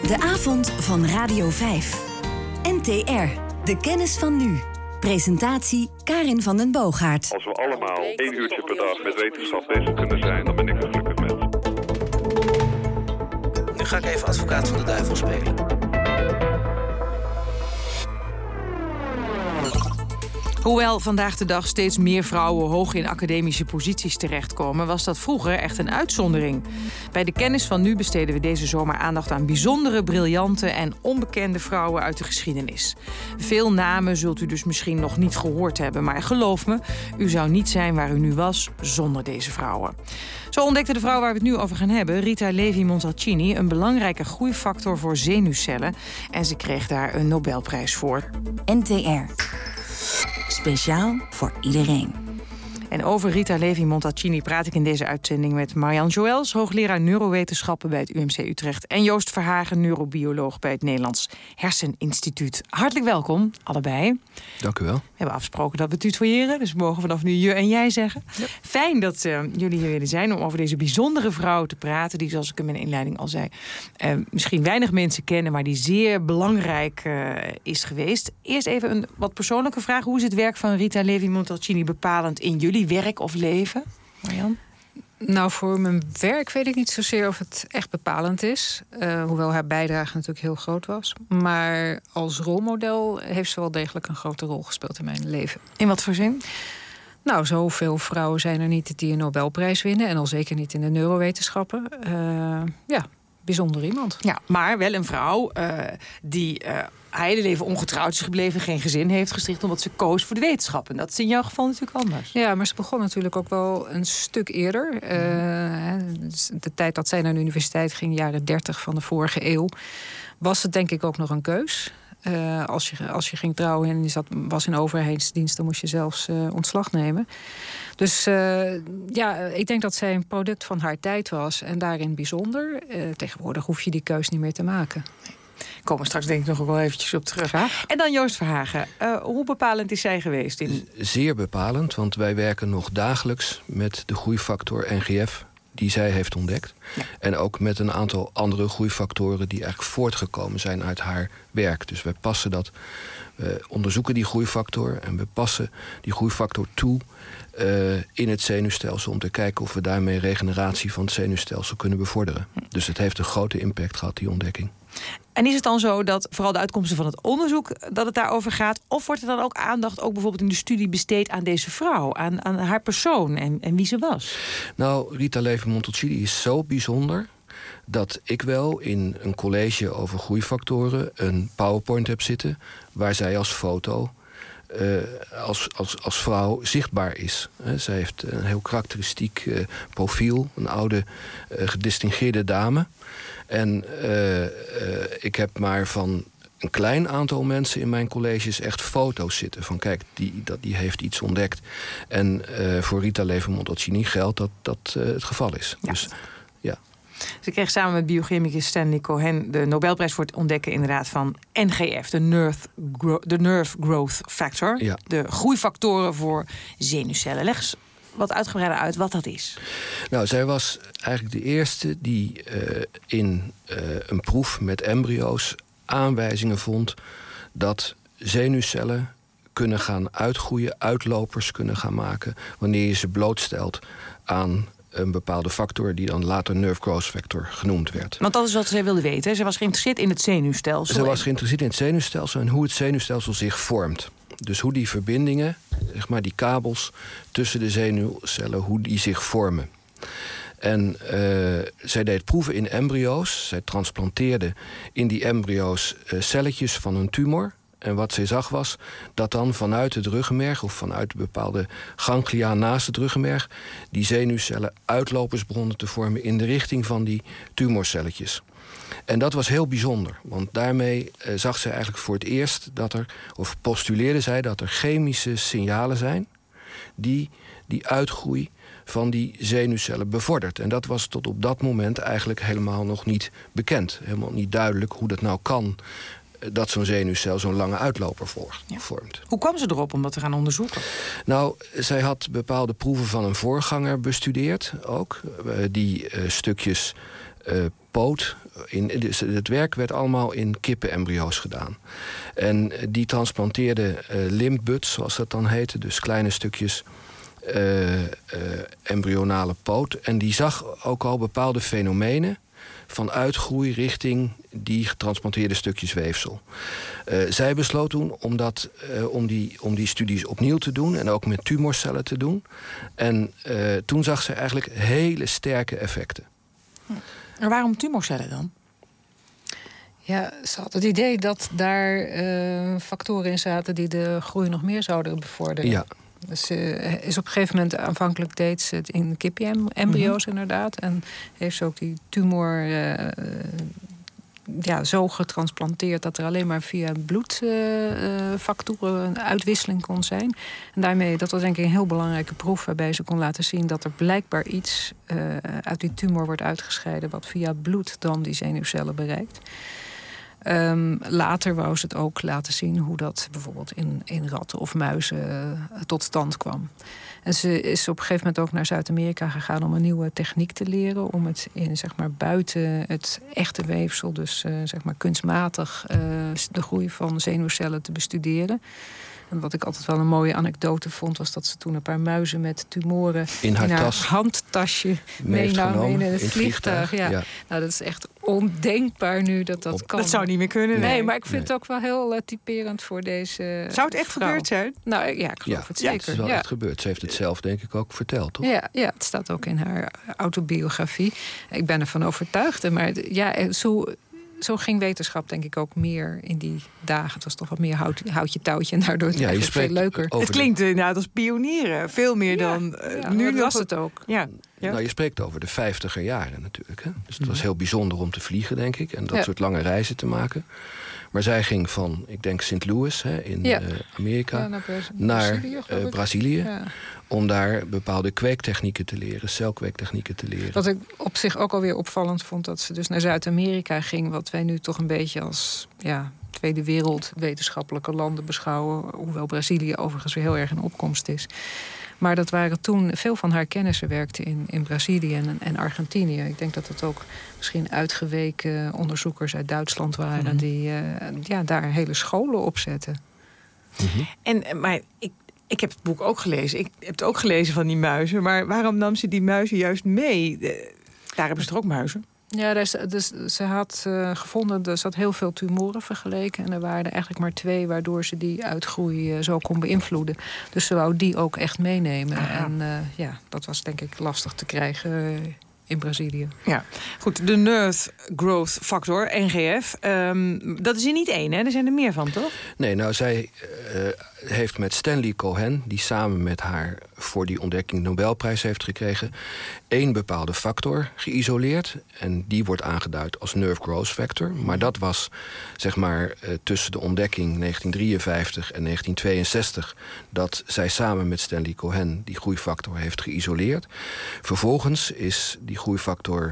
De avond van Radio 5. NTR. De kennis van nu. Presentatie Karin van den Boogaard. Als we allemaal 1 uurtje per dag met wetenschap bezig kunnen zijn, dan ben ik een gelukkig mens. Nu ga ik even advocaat van de duivel spelen. Hoewel vandaag de dag steeds meer vrouwen hoog in academische posities terechtkomen, was dat vroeger echt een uitzondering. Bij de kennis van nu besteden we deze zomer aandacht aan bijzondere, briljante en onbekende vrouwen uit de geschiedenis. Veel namen zult u dus misschien nog niet gehoord hebben, maar geloof me, u zou niet zijn waar u nu was zonder deze vrouwen. Zo ontdekte de vrouw waar we het nu over gaan hebben, Rita Levi-Montalcini, een belangrijke groeifactor voor zenuwcellen. En ze kreeg daar een Nobelprijs voor. NTR. Speciaal voor iedereen. En over Rita Levi-Montalcini praat ik in deze uitzending met Marianne Joëls, hoogleraar neurowetenschappen bij het UMC Utrecht, en Joost Verhagen, neurobioloog bij het Nederlands Herseninstituut. Hartelijk welkom, allebei. Dank u wel. We hebben afgesproken dat we tutoyeren, dus we mogen vanaf nu je en jij zeggen. Ja. Fijn dat jullie hier willen zijn om over deze bijzondere vrouw te praten, die, zoals ik in mijn inleiding al zei, misschien weinig mensen kennen, maar die zeer belangrijk is geweest. Eerst even een wat persoonlijke vraag. Hoe is het werk van Rita Levi-Montalcini bepalend in jullie werk of leven, Marianne? Nou, voor mijn werk weet ik niet zozeer of het echt bepalend is. Hoewel haar bijdrage natuurlijk heel groot was. Maar als rolmodel heeft ze wel degelijk een grote rol gespeeld in mijn leven. In wat voor zin? Nou, zoveel vrouwen zijn er niet die een Nobelprijs winnen. En al zeker niet in de neurowetenschappen. Bijzonder iemand. Ja, maar wel een vrouw die haar hele leven ongetrouwd is gebleven, geen gezin heeft gesticht, omdat ze koos voor de wetenschap. En dat is in jouw geval natuurlijk anders. Ja, maar ze begon natuurlijk ook wel een stuk eerder. De tijd dat zij naar de universiteit ging, jaren 30 van de vorige eeuw, was het denk ik ook nog een keus. Als je ging trouwen en je was in overheidsdienst, dan moest je zelfs ontslag nemen. Dus ik denk dat zij een product van haar tijd was en daarin bijzonder. Tegenwoordig hoef je die keus niet meer te maken. Daar komen we straks denk ik nog wel eventjes op terug. Graag. En dan Joost Verhagen. Hoe bepalend is zij geweest? Zeer bepalend, want wij werken nog dagelijks met de groeifactor NGF die zij heeft ontdekt. Ja. En ook met een aantal andere groeifactoren die eigenlijk voortgekomen zijn uit haar werk. Dus wij onderzoeken die groeifactor en we passen die groeifactor toe in het zenuwstelsel om te kijken of we daarmee regeneratie van het zenuwstelsel kunnen bevorderen. Dus het heeft een grote impact gehad, die ontdekking. En is het dan zo dat vooral de uitkomsten van het onderzoek dat het daarover gaat? Of wordt er dan ook aandacht, ook bijvoorbeeld in de studie, besteed aan deze vrouw, aan haar persoon en wie ze was? Nou, Rita Levi-Montalcini is zo bijzonder dat ik wel in een college over groeifactoren een PowerPoint heb zitten waar zij als foto als vrouw zichtbaar is. Zij heeft een heel karakteristiek profiel, een oude gedistingeerde dame. En ik heb maar van een klein aantal mensen in mijn colleges echt foto's zitten van kijk, die heeft iets ontdekt. En voor Rita Levi-Montalcini geldt dat het geval is. Ja. Dus ja. Ze kreeg samen met biochemicus Stanley Cohen de Nobelprijs voor het ontdekken inderdaad van NGF, de Nerve Growth Factor. Ja. De groeifactoren voor zenuwcellen. Leg eens wat uitgebreider uit wat dat is. Nou, zij was eigenlijk de eerste die in een proef met embryo's aanwijzingen vond dat zenuwcellen kunnen gaan uitgroeien, uitlopers kunnen gaan maken wanneer je ze blootstelt aan een bepaalde factor die dan later nerve growth factor genoemd werd. Want dat is wat zij wilde weten. Ze was geïnteresseerd in het zenuwstelsel. Ze was geïnteresseerd in het zenuwstelsel en hoe het zenuwstelsel zich vormt. Dus hoe die verbindingen, zeg maar die kabels tussen de zenuwcellen, hoe die zich vormen. En zij deed proeven in embryo's. Zij transplanteerde in die embryo's celletjes van een tumor. En wat zij zag was dat dan vanuit het ruggenmerg of vanuit bepaalde ganglia naast het ruggenmerg die zenuwcellen uitlopers begonnen te vormen in de richting van die tumorcelletjes. En dat was heel bijzonder, want daarmee zag zij eigenlijk voor het eerst of postuleerde zij dat er chemische signalen zijn die uitgroei van die zenuwcellen bevordert. En dat was tot op dat moment eigenlijk helemaal nog niet bekend. Helemaal niet duidelijk hoe dat nou kan dat zo'n zenuwcel zo'n lange uitloper vormt. Hoe kwam ze erop om dat te gaan onderzoeken? Nou, zij had bepaalde proeven van een voorganger bestudeerd ook. Die stukjes poot. Dus het werk werd allemaal in kippenembryo's gedaan. En die transplanteerde limbbuds, zoals dat dan heette. Dus kleine stukjes embryonale poot. En die zag ook al bepaalde fenomenen van uitgroei richting die getransplanteerde stukjes weefsel. Zij besloot toen om die studies opnieuw te doen en ook met tumorcellen te doen. En toen zag ze eigenlijk hele sterke effecten. En waarom tumorcellen dan? Ja, ze had het idee dat daar factoren in zaten die de groei nog meer zouden bevorderen. Ja. Dus is op een gegeven moment, aanvankelijk deed ze het in kippenembryo's inderdaad. En heeft ze ook die tumor zo getransplanteerd dat er alleen maar via bloedfactoren een uitwisseling kon zijn. En daarmee, dat was denk ik een heel belangrijke proef waarbij ze kon laten zien dat er blijkbaar iets uit die tumor wordt uitgescheiden wat via bloed dan die zenuwcellen bereikt. Later wou ze het ook laten zien hoe dat bijvoorbeeld in ratten of muizen tot stand kwam. En ze is op een gegeven moment ook naar Zuid-Amerika gegaan om een nieuwe techniek te leren. Om het buiten het echte weefsel, dus kunstmatig de groei van zenuwcellen te bestuderen. En wat ik altijd wel een mooie anekdote vond, was dat ze toen een paar muizen met tumoren in haar handtasje meenam in het vliegtuig. Ja. Nou, dat is echt ondenkbaar nu dat kan. Dat zou niet meer kunnen. Nee, maar ik vind het ook wel heel typerend voor deze. Zou het echt vrouw gebeurd zijn? Nou ja, ik geloof het zeker. Het is wel echt gebeurd. Ze heeft het zelf denk ik ook verteld, toch? Ja, het staat ook in haar autobiografie. Ik ben ervan overtuigd. Maar zo ging wetenschap denk ik ook meer in die dagen. Het was toch wat meer houtje touwtje en daardoor het eigenlijk veel leuker. Het klinkt inderdaad als pionieren. Veel meer dan nu was het ook. Ja. Nou, je spreekt over de 50er jaren natuurlijk. Hè? Dus het was heel bijzonder om te vliegen, denk ik. En dat soort lange reizen te maken. Maar zij ging van, ik denk St. Louis in Amerika, naar Brazilië. Ja. Om daar bepaalde kweektechnieken te leren, celkweektechnieken te leren. Wat ik op zich ook alweer opvallend vond, dat ze dus naar Zuid-Amerika ging, wat wij nu toch een beetje als tweede wereld wetenschappelijke landen beschouwen. Hoewel Brazilië overigens weer heel erg in opkomst is. Maar dat waren toen, veel van haar kennissen werkten in Brazilië en Argentinië. Ik denk dat het ook misschien uitgeweken onderzoekers uit Duitsland waren die daar hele scholen opzetten. Maar ik heb het boek ook gelezen. Ik heb het ook gelezen van die muizen. Maar waarom nam ze die muizen juist mee? Daar hebben ze toch ook muizen? Ja, ze had gevonden, ze had heel veel tumoren vergeleken. En er waren er eigenlijk maar 2 waardoor ze die uitgroei zo kon beïnvloeden. Dus ze wou die ook echt meenemen. Aha. En dat was denk ik lastig te krijgen in Brazilië. Ja, goed. De Nerve Growth Factor, NGF. Dat is er niet 1, hè? Er zijn er meer van, toch? Nee, nou, zij heeft met Stanley Cohen, die samen met haar voor die ontdekking de Nobelprijs heeft gekregen, 1 bepaalde factor geïsoleerd. En die wordt aangeduid als Nerve Growth Factor. Maar dat was, zeg maar, tussen de ontdekking 1953 en 1962... dat zij samen met Stanley Cohen die groeifactor heeft geïsoleerd. Vervolgens is die groeifactor,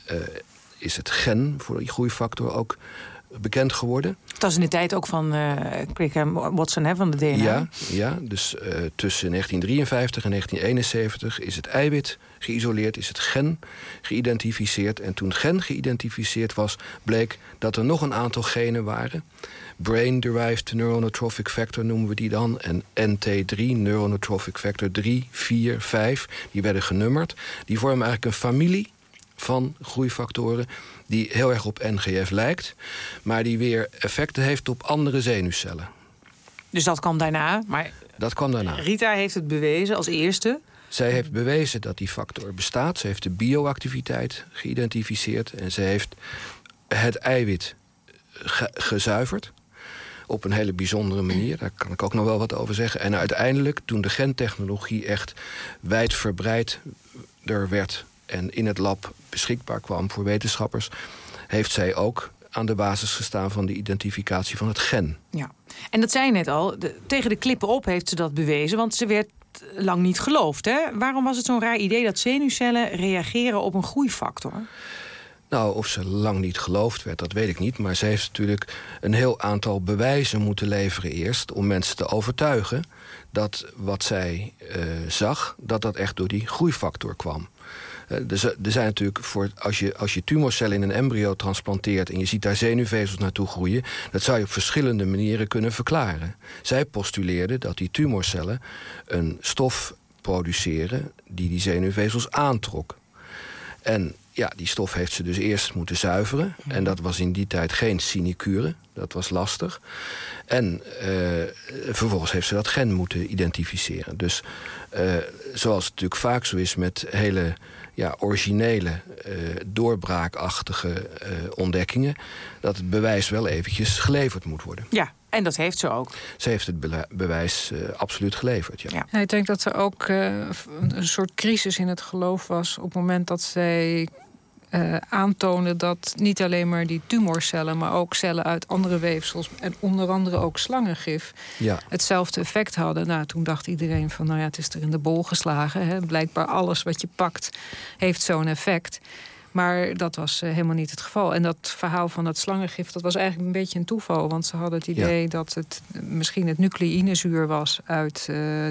is het gen voor die groeifactor ook bekend geworden. Dat was in de tijd ook van Crick en Watson, van de DNA. Ja, dus tussen 1953 en 1971 is het eiwit geïsoleerd, is het gen geïdentificeerd. En toen gen geïdentificeerd was, bleek dat er nog een aantal genen waren. Brain-derived neuronotrophic factor noemen we die dan. En NT3, neuronotrophic factor 3, 4, 5. Die werden genummerd. Die vormen eigenlijk een familie van groeifactoren die heel erg op NGF lijkt, maar die weer effecten heeft op andere zenuwcellen. Dus dat kwam daarna? Dat kwam daarna. Rita heeft het bewezen als eerste? Zij heeft bewezen dat die factor bestaat. Ze heeft de bioactiviteit geïdentificeerd en ze heeft het eiwit gezuiverd op een hele bijzondere manier. Daar kan ik ook nog wel wat over zeggen. En uiteindelijk, toen de gentechnologie echt wijdverbreider werd en in het lab beschikbaar kwam voor wetenschappers, heeft zij ook aan de basis gestaan van de identificatie van het gen. Ja, en dat zei je net al, tegen de klippen op heeft ze dat bewezen, want ze werd lang niet geloofd. Hè? Waarom was het zo'n raar idee dat zenuwcellen reageren op een groeifactor? Nou, of ze lang niet geloofd werd, dat weet ik niet. Maar ze heeft natuurlijk een heel aantal bewijzen moeten leveren eerst om mensen te overtuigen dat wat zij zag, dat echt door die groeifactor kwam. Er zijn natuurlijk als je tumorcellen in een embryo transplanteert en je ziet daar zenuwvezels naartoe groeien, dat zou je op verschillende manieren kunnen verklaren. Zij postuleerden dat die tumorcellen een stof produceren die zenuwvezels aantrok. En ja, die stof heeft ze dus eerst moeten zuiveren. En dat was in die tijd geen sinecure. Dat was lastig. En vervolgens heeft ze dat gen moeten identificeren. Dus zoals het natuurlijk vaak zo is met hele originele, doorbraakachtige ontdekkingen, dat het bewijs wel eventjes geleverd moet worden. Ja, en dat heeft ze ook. Ze heeft het bewijs absoluut geleverd, ja. Ik denk dat er ook een soort crisis in het geloof was op het moment dat zij aantonen dat niet alleen maar die tumorcellen, maar ook cellen uit andere weefsels en onder andere ook slangengif hetzelfde effect hadden. Nou, toen dacht iedereen van, het is er in de bol geslagen. Hè. Blijkbaar alles wat je pakt heeft zo'n effect. Maar dat was helemaal niet het geval. En dat verhaal van het slangengif, dat was eigenlijk een beetje een toeval. Want ze hadden het idee dat het misschien het nucleïnezuur was uit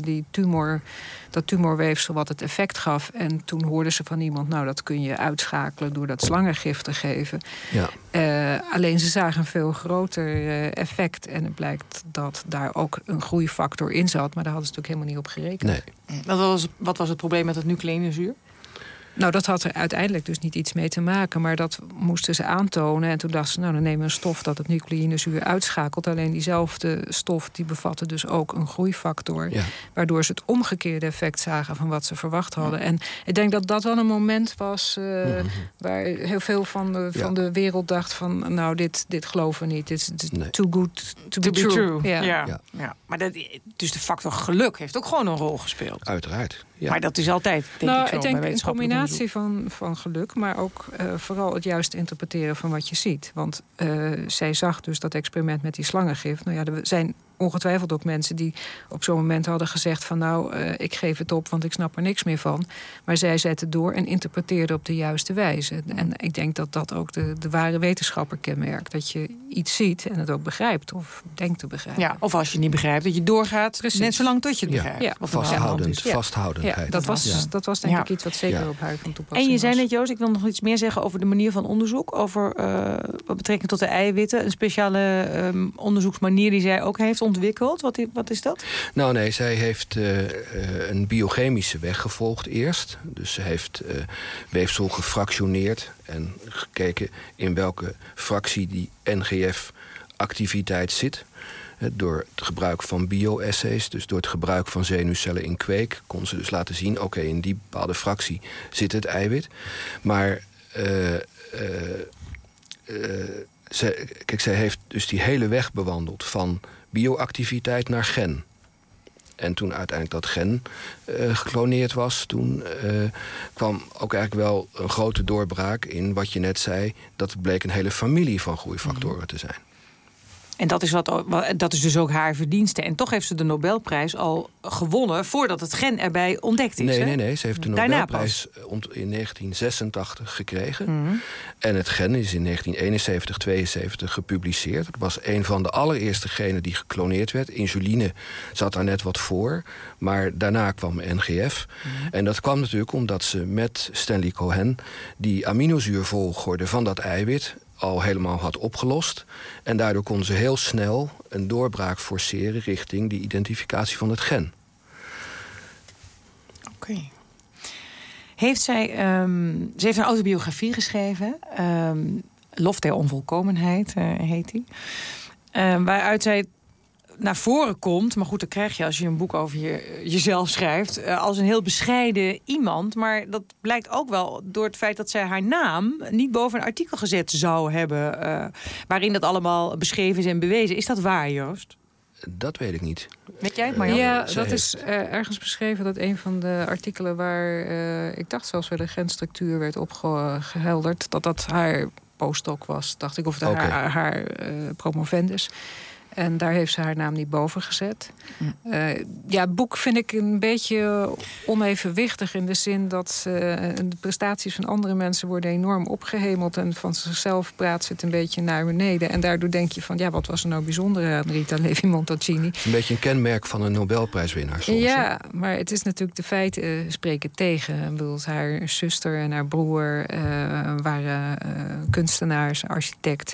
dat tumorweefsel wat het effect gaf. En toen hoorden ze van iemand, dat kun je uitschakelen door dat slangengif te geven. Ja. Alleen ze zagen een veel groter effect. En het blijkt dat daar ook een groeifactor in zat. Maar daar hadden ze natuurlijk helemaal niet op gerekend. Nee. Wat was het probleem met het nucleïnezuur? Nou, dat had er uiteindelijk dus niet iets mee te maken. Maar dat moesten ze aantonen. En toen dachten ze, dan nemen we een stof dat het nucleïnezuur uitschakelt. Alleen diezelfde stof die bevatte dus ook een groeifactor. Ja. Waardoor ze het omgekeerde effect zagen van wat ze verwacht hadden. Ja. En ik denk dat dat wel een moment was waar heel veel van de wereld dacht van, dit geloven we niet. Dit is too good to be true. Ja. Maar dus de factor geluk heeft ook gewoon een rol gespeeld. Uiteraard. Ja. Maar dat is altijd, ik denk een combinatie van geluk, maar ook vooral het juiste interpreteren van wat je ziet. Want zij zag dus dat experiment met die slangengif. Er zijn ongetwijfeld ook mensen die op zo'n moment hadden gezegd van, ik geef het op, want ik snap er niks meer van. Maar zij zetten door en interpreteerden op de juiste wijze. En ik denk dat dat ook de ware wetenschapper kenmerkt. Dat je iets ziet en het ook begrijpt of denkt te begrijpen. Ja, of als je het niet begrijpt, dat je doorgaat. Precies. Net zolang tot je het begrijpt. Ja. Vasthoudendheid. Dat was denk ik iets wat zeker op haar van toepassing was. En je zei net, Joost, ik wil nog iets meer zeggen over de manier van onderzoek. Over wat betrekking tot de eiwitten. Een speciale onderzoeksmanier die zij ook heeft ontwikkeld. Wat is dat? Nou nee, zij heeft een biochemische weg gevolgd eerst. Dus ze heeft weefsel gefractioneerd en gekeken in welke fractie die NGF-activiteit zit. Door het gebruik van bioassays, dus door het gebruik van zenuwcellen in kweek, kon ze dus laten zien, oké, in die bepaalde fractie zit het eiwit. Maar zij heeft dus die hele weg bewandeld van bioactiviteit naar gen. En toen uiteindelijk dat gen gekloneerd was, toen kwam ook eigenlijk wel een grote doorbraak in wat je net zei, dat het bleek een hele familie van groeifactoren te zijn. En dat is dus ook haar verdienste. En toch heeft ze de Nobelprijs al gewonnen voordat het gen erbij ontdekt is. Nee. Ze heeft de Nobelprijs in 1986 gekregen. Mm-hmm. En het gen is in 1971, 72 gepubliceerd. Het was een van de allereerste genen die gekloneerd werd. Insuline zat daar net wat voor. Maar daarna kwam NGF. Mm-hmm. En dat kwam natuurlijk omdat ze met Stanley Cohen die aminozuurvolgorde van dat eiwit al helemaal had opgelost. En daardoor konden ze heel snel een doorbraak forceren richting die identificatie van het gen. Oké. Ze heeft een autobiografie geschreven. Lof der onvolkomenheid heet die. Waaruit zij naar voren komt, maar goed, dat krijg je als je een boek over jezelf schrijft, als een heel bescheiden iemand. Maar dat blijkt ook wel door het feit dat zij haar naam niet boven een artikel gezet zou hebben, waarin dat allemaal beschreven is en bewezen. Is dat waar, Joost? Dat weet ik niet. Weet jij het, Marjan? Ja, dat is ergens beschreven dat een van de artikelen waar ik dacht zelfs weer de genstructuur werd opgehelderd, dat haar postdoc was, dacht ik, of haar promovendus. En daar heeft ze haar naam niet boven gezet. Het boek vind ik een beetje onevenwichtig... in de zin dat de prestaties van andere mensen worden enorm opgehemeld... en van zichzelf praat ze het een beetje naar beneden. En daardoor denk je van, wat was er nou bijzonder aan Rita Levi-Montalcini? Het is een beetje een kenmerk van een Nobelprijswinnaar soms. Ja, maar het is natuurlijk de feiten spreken tegen. Ik bedoel, haar zuster en haar broer waren kunstenaars, architect...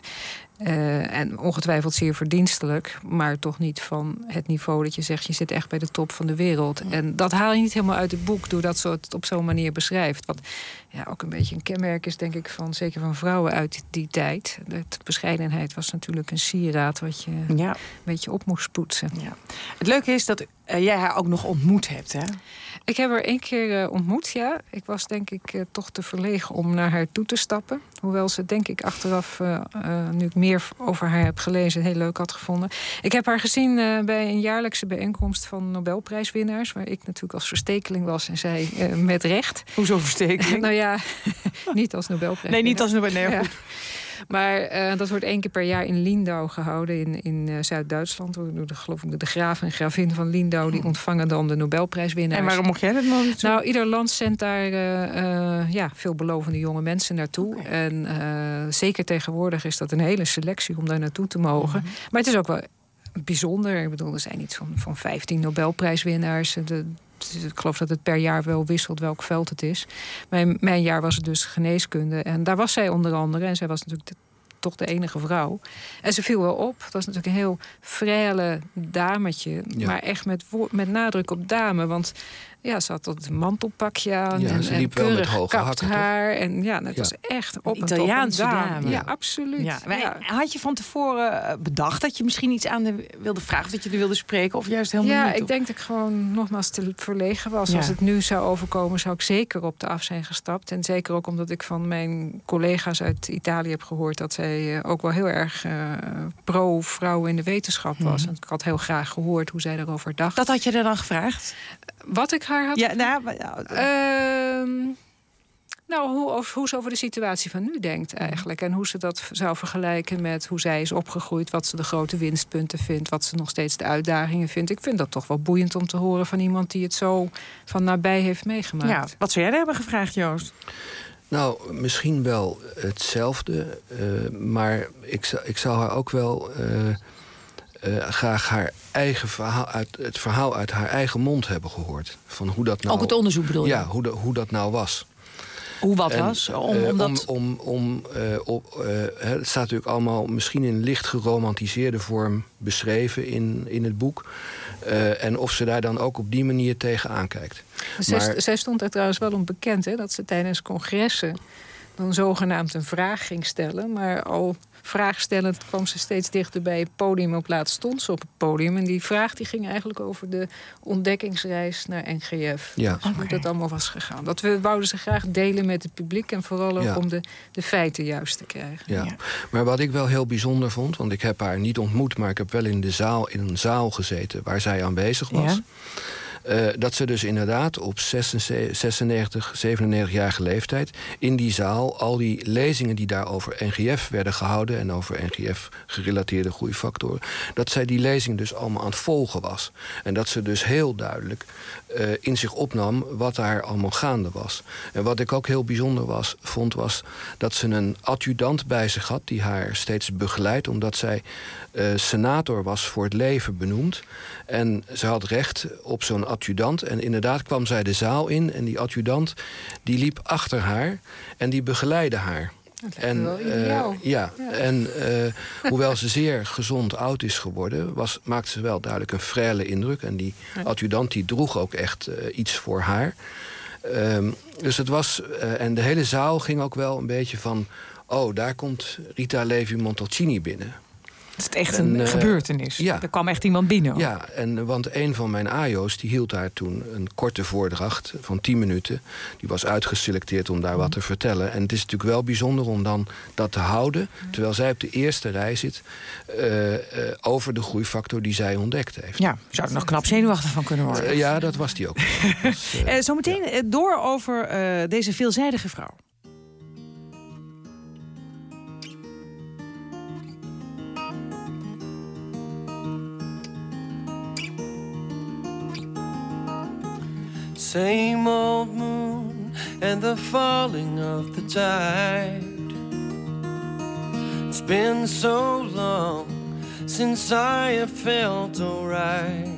en ongetwijfeld zeer verdienstelijk, maar toch niet van het niveau dat je zegt... je zit echt bij de top van de wereld. En dat haal je niet helemaal uit het boek doordat ze het op zo'n manier beschrijft. Wat ook een beetje een kenmerk is, denk ik, zeker van vrouwen uit die tijd. De bescheidenheid was natuurlijk een sieraad wat je een beetje op moest poetsen. Ja. Het leuke is dat jij haar ook nog ontmoet hebt, hè? Ik heb haar 1 keer ontmoet, ja. Ik was denk ik toch te verlegen om naar haar toe te stappen. Hoewel ze denk ik achteraf, nu ik meer over haar heb gelezen... heel leuk had gevonden. Ik heb haar gezien bij een jaarlijkse bijeenkomst van Nobelprijswinnaars... waar ik natuurlijk als verstekeling was en zij met recht. Hoezo verstekeling? Nou ja, niet als Nobelprijswinnaar. Nee, niet als Nobelprijswinnaar. Ja. Maar dat wordt 1 keer per jaar in Lindau gehouden in Zuid-Duitsland. Door de graaf en gravin van Lindau. Die ontvangen dan de Nobelprijswinnaars. En waarom mocht jij dat nog niet doen? Nou, ieder land zendt daar veelbelovende jonge mensen naartoe. Okay. En zeker tegenwoordig is dat een hele selectie om daar naartoe te mogen. Mm-hmm. Maar het is ook wel bijzonder. Ik bedoel, er zijn iets van 15 Nobelprijswinnaars. Ik geloof dat het per jaar wel wisselt welk veld het is. Mijn jaar was het dus geneeskunde. En daar was zij onder andere. En zij was natuurlijk toch de enige vrouw. En ze viel wel op. Het was natuurlijk een heel frêle dametje. Ja. Maar echt met nadruk op dame. Want ze had dat mantelpakje aan. Ja, ze liep wel met hoge hakken, haar. En het was echt op een Italiaanse dame. Ja, absoluut. Ja. Ja. Had je van tevoren bedacht dat je misschien iets aan wilde vragen... of dat je er wilde spreken of juist helemaal niet? Ja, ik denk dat ik gewoon nogmaals te verlegen was. Ja. Als het nu zou overkomen, zou ik zeker op de af zijn gestapt. En zeker ook omdat ik van mijn collega's uit Italië heb gehoord... dat zij ook wel heel erg pro-vrouwen in de wetenschap was. En ik had heel graag gehoord hoe zij daarover dacht. Dat had je er dan gevraagd? Wat ik haar had... hoe ze over de situatie van nu denkt eigenlijk. En hoe ze dat zou vergelijken met hoe zij is opgegroeid... wat ze de grote winstpunten vindt... wat ze nog steeds de uitdagingen vindt. Ik vind dat toch wel boeiend om te horen van iemand... die het zo van nabij heeft meegemaakt. Ja, wat zou jij daar hebben gevraagd, Joost? Nou, misschien wel hetzelfde. Maar ik zou haar ook wel... graag haar eigen verhaal het verhaal uit haar eigen mond hebben gehoord. Van hoe dat nou, ook het onderzoek bedoel je? Ja, hoe dat nou was. Hoe wat was? Het staat natuurlijk allemaal misschien in licht geromantiseerde vorm beschreven in het boek. En of ze daar dan ook op die manier tegen aankijkt. Zij stond er trouwens wel om bekend, hè, dat ze tijdens congressen dan zogenaamd een vraag ging stellen. Maar al vraagstellend kwam ze steeds dichter bij het podium. Op laatst stond ze op het podium. En die vraag die ging eigenlijk over de ontdekkingsreis naar NGF. Ja. Dus hoe dat allemaal was gegaan. Dat wouden ze graag delen met het publiek. En vooral ook om de feiten juist te krijgen. Ja. Ja. Maar wat ik wel heel bijzonder vond... want ik heb haar niet ontmoet... maar ik heb wel in een zaal gezeten waar zij aanwezig was... Ja. Dat ze dus inderdaad op 96, 97-jarige leeftijd... in die zaal al die lezingen die daar over NGF werden gehouden... en over NGF-gerelateerde groeifactoren... dat zij die lezingen dus allemaal aan het volgen was. En dat ze dus heel duidelijk in zich opnam wat daar allemaal gaande was. En wat ik ook heel bijzonder vond dat ze een adjudant bij zich had... die haar steeds begeleidt, omdat zij senator was voor het leven benoemd. En ze had recht op zo'n adjudant. En inderdaad kwam zij de zaal in en die adjudant die liep achter haar en die begeleidde haar. Hoewel ze zeer gezond oud is geworden... maakte ze wel duidelijk een frêle indruk. En die adjudant die droeg ook echt iets voor haar. Dus het was... en de hele zaal ging ook wel een beetje van... oh, daar komt Rita Levi-Montalcini binnen. Het is echt een gebeurtenis. Ja. Er kwam echt iemand binnen. Ook. Ja, want een van mijn AJO's die hield daar toen een korte voordracht van 10 minuten. Die was uitgeselecteerd om daar wat te vertellen. En het is natuurlijk wel bijzonder om dan dat te houden... terwijl zij op de eerste rij zit... over de groeifactor die zij ontdekt heeft. Ja, zou er nog knap zenuwachtig van kunnen worden. Ja, dat was die ook. Zometeen door over deze veelzijdige vrouw. same old moon and the falling of the tide. It's been so long since I have felt alright.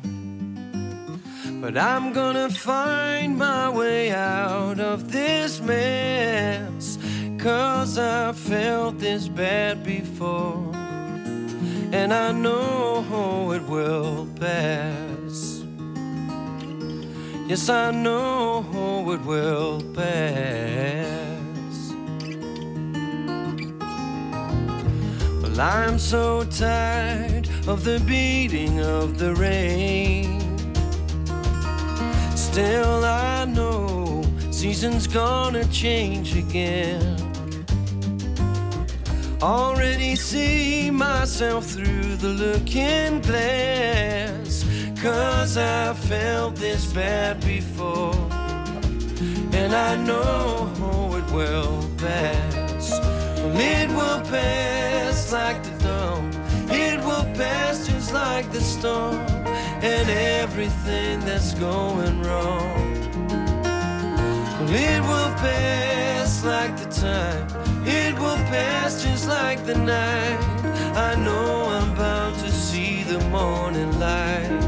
But I'm gonna find my way out of this mess, 'cause I felt this bad before, and I know it will pass. Yes, I know it will pass. Well, I'm so tired of the beating of the rain. Still I know season's gonna change again. Already see myself through the looking glass, 'cause I felt this bad before, and I know it will pass. Well, it will pass like the dawn. It will pass just like the storm, and everything that's going wrong. Well, it will pass like the time. It will pass just like the night. I know I'm bound to see the morning light.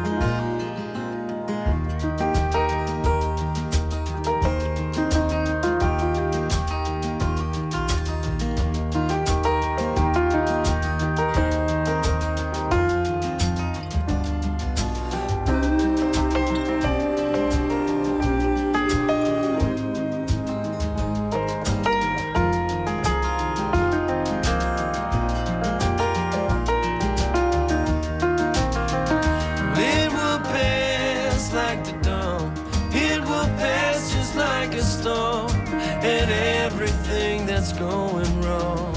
Going wrong.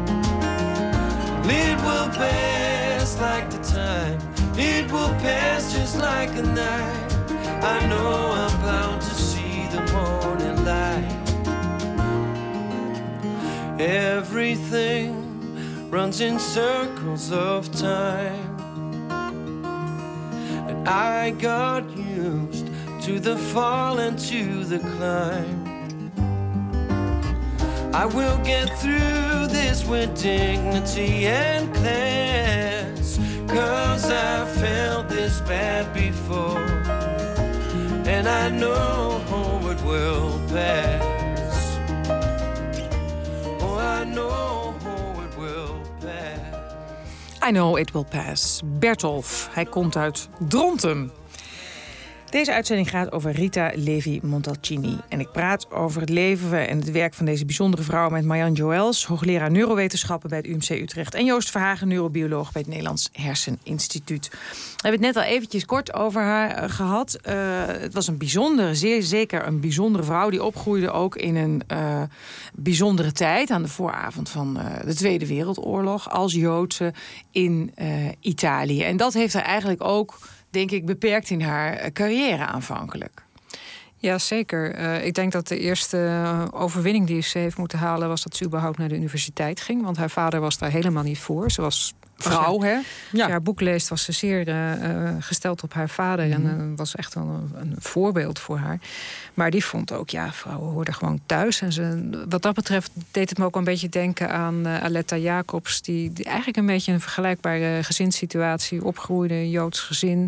It will pass like the time. It will pass just like a night. I know I'm bound to see the morning light. Everything runs in circles of time, and I got used to the fall and to the climb. I will get through this with dignity and class, 'cause I felt this bad before, and I know it will pass. Oh, I know it will pass. I know it will pass. Bertolf, hij komt uit Dronten. Deze uitzending gaat over Rita Levi-Montalcini. En ik praat over het leven en het werk van deze bijzondere vrouw met Marjan Joëls, hoogleraar neurowetenschappen bij het UMC Utrecht, en Joost Verhagen, neurobioloog bij het Nederlands Herseninstituut. We hebben het net al eventjes kort over haar gehad. Het was een bijzondere, zeer zeker een bijzondere vrouw die opgroeide ook in een bijzondere tijd, aan de vooravond van de Tweede Wereldoorlog, als Joodse in Italië. En dat heeft haar eigenlijk ook, denk ik, beperkt in haar carrière aanvankelijk. Ja, zeker. Ik denk dat de eerste overwinning die ze heeft moeten halen was dat ze überhaupt naar de universiteit ging. Want haar vader was daar helemaal niet voor. Ze was vrouw, hè? Als je haar boek leest, was ze zeer gesteld op haar vader. En was echt wel een voorbeeld voor haar. Maar die vond ook, ja, vrouwen hoorden gewoon thuis. En wat dat betreft deed het me ook een beetje denken aan Aletta Jacobs, die eigenlijk een beetje een vergelijkbare gezinssituatie opgroeide. Een Joods gezin.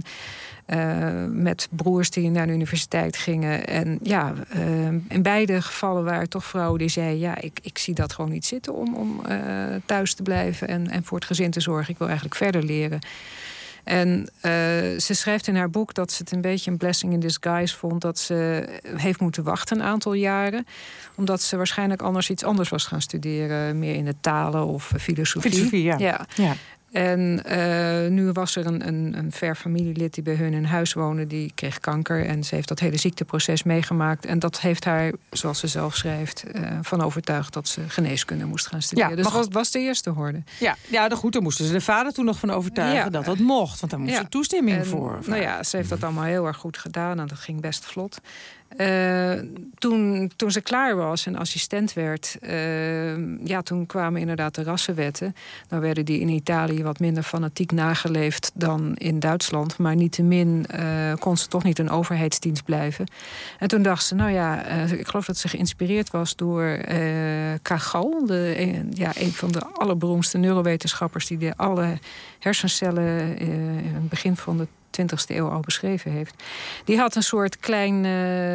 Met broers die naar de universiteit gingen. En ja, in beide gevallen waren toch vrouwen die zeiden, ja, ik zie dat gewoon niet zitten om thuis te blijven en voor het gezin te zorgen. Ik wil eigenlijk verder leren. En ze schrijft in haar boek dat ze het een beetje een blessing in disguise vond, dat ze heeft moeten wachten een aantal jaren, omdat ze waarschijnlijk anders iets anders was gaan studeren, meer in de talen of filosofie. Filosofie, ja. En nu was er een ver familielid die bij hun in huis woonde, die kreeg kanker. En ze heeft dat hele ziekteproces meegemaakt. En dat heeft haar, zoals ze zelf schrijft, van overtuigd dat ze geneeskunde moest gaan studeren. Ja, dus dat was de eerste horde. Ja, goed, daar moesten ze de vader toen nog van overtuigen dat dat mocht. Want daar moest ze toestemming voor. Nou ja, ze heeft dat allemaal heel erg goed gedaan en dat ging best vlot. Toen ze klaar was en assistent werd, toen kwamen inderdaad de rassenwetten. Dan werden die in Italië wat minder fanatiek nageleefd dan in Duitsland. Maar niettemin kon ze toch niet een overheidsdienst blijven. En toen dacht ze, ik geloof dat ze geïnspireerd was door Kagel, een van de allerberoemdste neurowetenschappers die alle hersencellen in het begin van de 20e eeuw al beschreven heeft. Die had een soort klein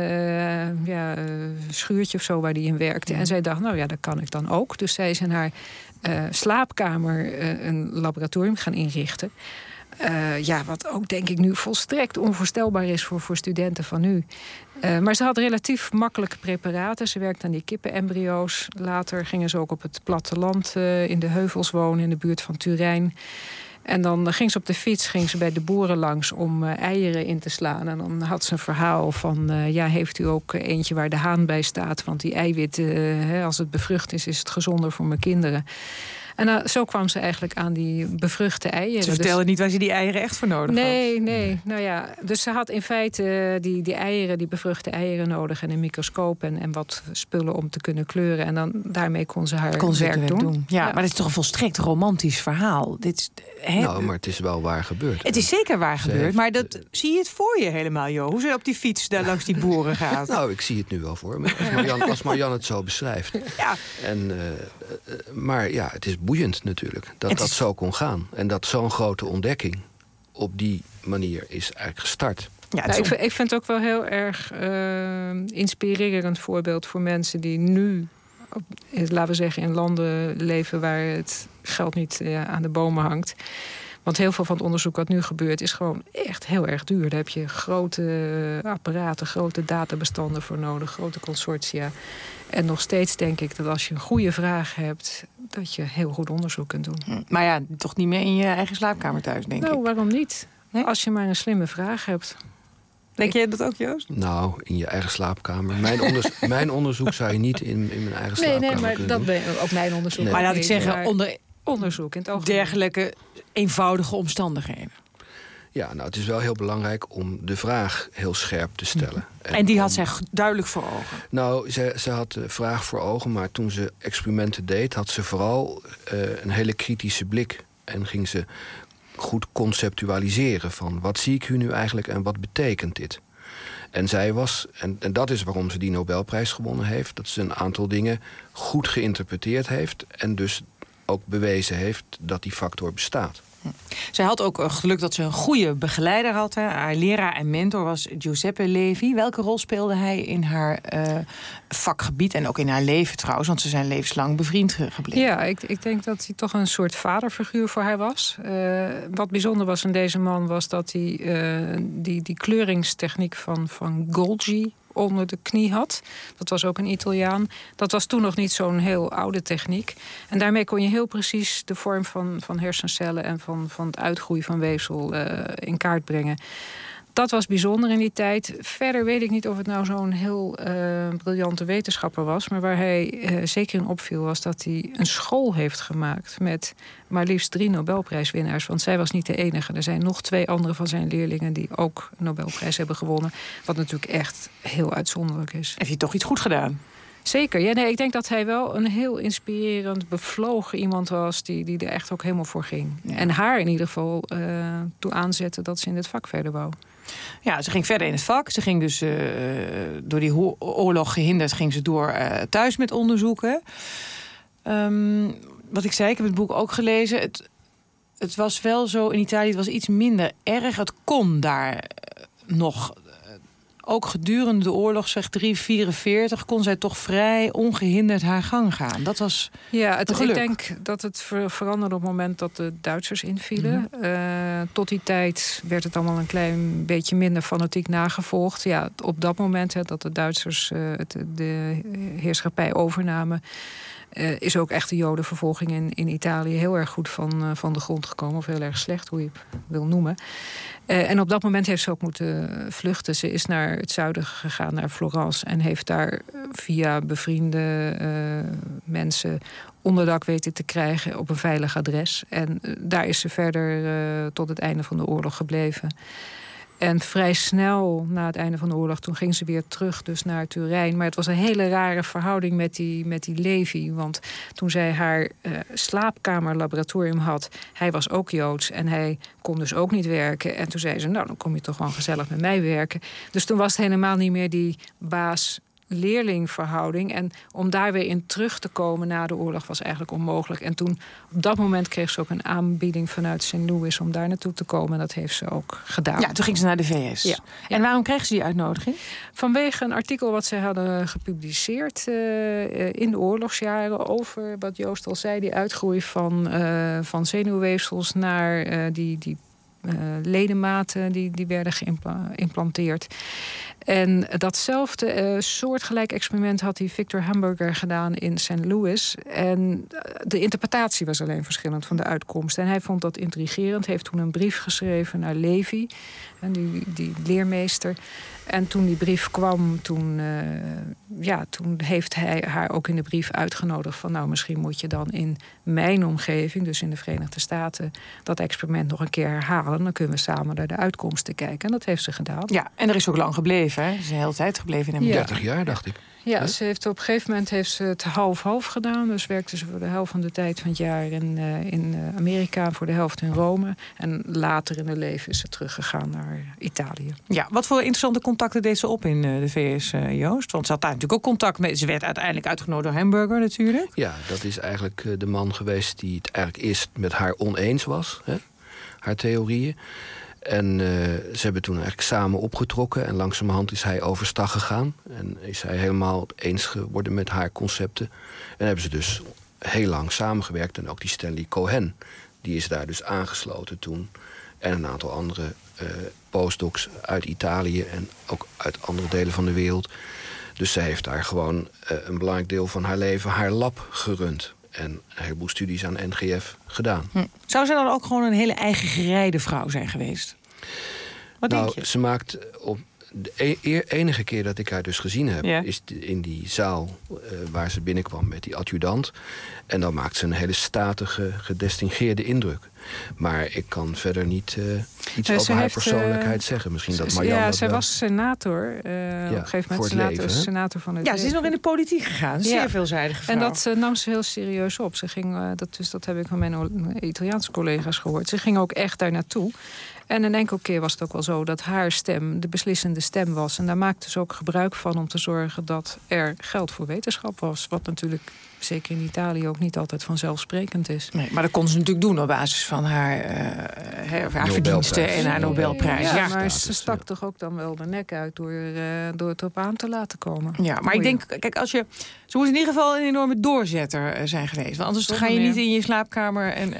schuurtje of zo waar die in werkte. En zij dacht, dat kan ik dan ook. Dus zij is in haar slaapkamer een laboratorium gaan inrichten. Wat ook denk ik nu volstrekt onvoorstelbaar is voor studenten van nu. Maar ze had relatief makkelijke preparaten. Ze werkte aan die kippenembryo's. Later gingen ze ook op het platteland in de heuvels wonen in de buurt van Turijn. En dan ging ze op de fiets bij de boeren langs om eieren in te slaan. En dan had ze een verhaal van, heeft u ook eentje waar de haan bij staat? Want die eiwitten, als het bevrucht is het gezonder voor mijn kinderen. En zo kwam ze eigenlijk aan die bevruchte eieren. Ze vertelde niet waar ze die eieren echt voor nodig had. Nee. Dus ze had in feite die eieren, die bevruchte eieren nodig en een microscoop en wat spullen om te kunnen kleuren. En dan daarmee kon ze haar werk doen. Ja, maar het is toch een volstrekt romantisch verhaal. Maar het is wel waar gebeurd. Het is zeker waar gebeurd, maar zie je het voor je helemaal, Jo? Hoe ze op die fiets daar langs die boeren gaat? Ik zie het nu wel voor me. Als Marianne het zo beschrijft. Ja. Maar het is boeiend natuurlijk dat zo kon gaan. En dat zo'n grote ontdekking op die manier is eigenlijk gestart. Ja, ik vind het ook wel heel erg inspirerend voorbeeld voor mensen die nu, laten we zeggen, in landen leven waar het geld niet aan de bomen hangt. Want heel veel van het onderzoek wat nu gebeurt is gewoon echt heel erg duur. Daar heb je grote apparaten, grote databestanden voor nodig, grote consortia. En nog steeds denk ik dat als je een goede vraag hebt, dat je heel goed onderzoek kunt doen. Maar toch niet meer in je eigen slaapkamer thuis, denk ik. Waarom niet? Nee? Als je maar een slimme vraag hebt. Denk jij dat ook, Joost? In je eigen slaapkamer. Mijn onderzoek zou je niet in mijn eigen slaapkamer maar kunnen dat doen. ben ook mijn onderzoek. Nee. Maar laat ik zeggen, onder onderzoek in het algemeen. Dergelijke eenvoudige omstandigheden. Ja, het is wel heel belangrijk om de vraag heel scherp te stellen. En die had zij duidelijk voor ogen? Ze had de vraag voor ogen, maar toen ze experimenten deed, had ze vooral een hele kritische blik. En ging ze goed conceptualiseren van wat zie ik hier nu eigenlijk en wat betekent dit? En zij was, en dat is waarom ze die Nobelprijs gewonnen heeft, dat ze een aantal dingen goed geïnterpreteerd heeft en dus ook bewezen heeft dat die factor bestaat. Zij had ook geluk dat ze een goede begeleider had. Haar leraar en mentor was Giuseppe Levi. Welke rol speelde hij in haar vakgebied en ook in haar leven trouwens? Want ze zijn levenslang bevriend gebleven. Ja, ik denk dat hij toch een soort vaderfiguur voor haar was. Wat bijzonder was in deze man was dat hij die kleuringstechniek van Golgi onder de knie had. Dat was ook een Italiaan. Dat was toen nog niet zo'n heel oude techniek. En daarmee kon je heel precies de vorm van hersencellen en van het uitgroeien van weefsel in kaart brengen. Dat was bijzonder in die tijd. Verder weet ik niet of het nou zo'n heel briljante wetenschapper was. Maar waar hij zeker in opviel was dat hij een school heeft gemaakt met maar liefst 3 Nobelprijswinnaars. Want zij was niet de enige. Er zijn nog 2 andere van zijn leerlingen die ook een Nobelprijs hebben gewonnen. Wat natuurlijk echt heel uitzonderlijk is. Heeft hij toch iets goed gedaan? Zeker, ja, ik denk dat hij wel een heel inspirerend, bevlogen iemand was die er echt ook helemaal voor ging. Ja. En haar in ieder geval toe aanzetten dat ze in het vak verder wou. Ja, ze ging verder in het vak. Ze ging dus door die oorlog gehinderd, ging ze door thuis met onderzoeken. Wat ik zei, ik heb het boek ook gelezen. Het was wel zo in Italië, het was iets minder erg. Het kon daar nog. Ook gedurende de oorlog, zeg 1944, kon zij toch vrij ongehinderd haar gang gaan. Dat was ik denk dat het veranderde op het moment dat de Duitsers invielen. Tot die tijd werd het allemaal een klein beetje minder fanatiek nagevolgd. Ja, op dat moment dat de Duitsers de heerschappij overnamen, is ook echt de jodenvervolging in Italië heel erg goed van de grond gekomen. Of heel erg slecht, hoe je het wil noemen. En op dat moment heeft ze ook moeten vluchten. Ze is naar het zuiden gegaan, naar Florence. En heeft daar via bevriende mensen onderdak weten te krijgen op een veilig adres. En daar is ze verder tot het einde van de oorlog gebleven. En vrij snel na het einde van de oorlog, toen ging ze weer terug dus naar Turijn. Maar het was een hele rare verhouding met die Levi. Want toen zij haar slaapkamerlaboratorium had, hij was ook Joods en hij kon dus ook niet werken. En toen zei ze, nou, dan kom je toch gewoon gezellig met mij werken. Dus toen was het helemaal niet meer die baas-leerlingverhouding. En om daar weer in terug te komen na de oorlog was eigenlijk onmogelijk. En toen, op dat moment kreeg ze ook een aanbieding vanuit St. Louis om daar naartoe te komen. En dat heeft ze ook gedaan. Ja, toen ging ze naar de VS. Ja. En waarom kreeg ze die uitnodiging? Vanwege een artikel wat zij hadden gepubliceerd in de oorlogsjaren over, wat Joost al zei, die uitgroei van zenuwweefsels naar die ledematen die werden geïmplanteerd. En datzelfde soortgelijk experiment had die Victor Hamburger gedaan in St. Louis. En de interpretatie was alleen verschillend van de uitkomst. En hij vond dat intrigerend. Heeft toen een brief geschreven naar Levi, die leermeester. En toen die brief kwam, toen heeft hij haar ook in de brief uitgenodigd van, nou, misschien moet je dan in mijn omgeving, dus in de Verenigde Staten, dat experiment nog een keer herhalen. Dan kunnen we samen naar de uitkomsten kijken. En dat heeft ze gedaan. Ja, en er is ook lang gebleven, hè? Ze is een hele tijd gebleven in Amerika. 30 jaar, dacht ik. Ja, ze heeft op een gegeven moment het half-half gedaan. Dus werkte ze voor de helft van de tijd van het jaar in Amerika, voor de helft in Rome. En later in haar leven is ze teruggegaan naar Italië. Ja, wat voor interessante contacten deed ze op in de VS, Joost? Want ze had daar natuurlijk ook contact mee. Ze werd uiteindelijk uitgenodigd door Hamburger natuurlijk. Ja, dat is eigenlijk de man geweest die het eigenlijk eerst met haar oneens was. Hè? Haar theorieën. En ze hebben toen eigenlijk samen opgetrokken. En langzamerhand is hij overstag gegaan. En is hij helemaal eens geworden met haar concepten. En hebben ze dus heel lang samengewerkt. En ook die Stanley Cohen, die is daar dus aangesloten toen. En een aantal andere postdocs uit Italië en ook uit andere delen van de wereld. Dus zij heeft daar gewoon een belangrijk deel van haar leven haar lab gerund. En een heleboel studies aan NGF gedaan. Zou ze dan ook gewoon een hele eigen gerijde vrouw zijn geweest? Wat denk je? Ze maakt op de enige keer dat ik haar dus gezien heb, is in die zaal waar ze binnenkwam met die adjudant. En dan maakt ze een hele statige, gedistingeerde indruk. Maar ik kan verder niet iets over haar persoonlijkheid zeggen. Misschien dat Marjan dat zij wel. was senator. Op een gegeven moment senator van het ze is nog in de politiek gegaan. Zeer veelzijdige vrouw. En dat nam ze heel serieus op. Ze ging, dat heb ik van mijn Italiaanse collega's gehoord. Ze ging ook echt daar naartoe. En een enkele keer was het ook wel zo dat haar stem de beslissende stem was. En daar maakte ze ook gebruik van om te zorgen dat er geld voor wetenschap was. Wat natuurlijk, zeker in Italië, ook niet altijd vanzelfsprekend is. Nee, maar dat kon ze natuurlijk doen op basis van haar verdiensten en haar Nobelprijs. Ja, maar ze stak toch ook dan wel de nek uit door het erop aan te laten komen. Ja, maar ik denk, kijk, ze moet in ieder geval een enorme doorzetter zijn geweest. Want anders ga je niet in je slaapkamer en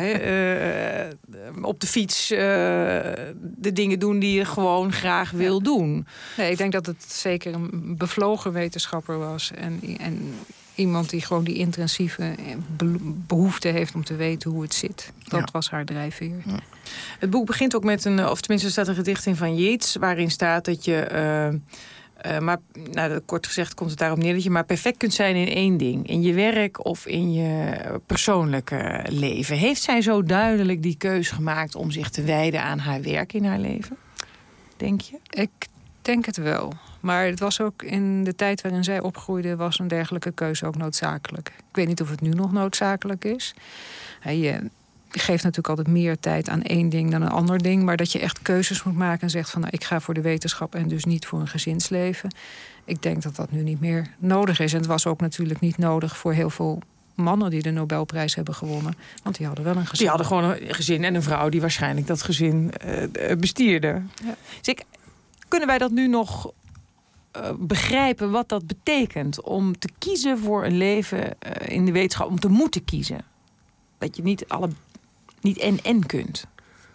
op de fiets de dingen doen die je gewoon graag wil doen. Nee, ik denk dat het zeker een bevlogen wetenschapper was. En iemand die gewoon die intensieve behoefte heeft om te weten hoe het zit. Dat was haar drijfveer. Ja. Het boek begint ook met of tenminste er staat een gedicht in van Yeats, waarin staat dat je kort gezegd komt het daarop neer dat je maar perfect kunt zijn in één ding. In je werk of in je persoonlijke leven. Heeft zij zo duidelijk die keus gemaakt om zich te wijden aan haar werk in haar leven? Denk je? Ik denk het wel. Maar het was ook in de tijd waarin zij opgroeide, was een dergelijke keuze ook noodzakelijk. Ik weet niet of het nu nog noodzakelijk is. Je geeft natuurlijk altijd meer tijd aan één ding dan een ander ding. Maar dat je echt keuzes moet maken en zegt van, nou, ik ga voor de wetenschap en dus niet voor een gezinsleven. Ik denk dat dat nu niet meer nodig is. En het was ook natuurlijk niet nodig voor heel veel mannen die de Nobelprijs hebben gewonnen. Want die hadden wel een gezin. Die hadden gewoon een gezin en een vrouw die waarschijnlijk dat gezin bestierde. Ja. Dus kunnen wij dat nu nog begrijpen wat dat betekent om te kiezen voor een leven in de wetenschap, om te moeten kiezen? Dat je niet en kunt.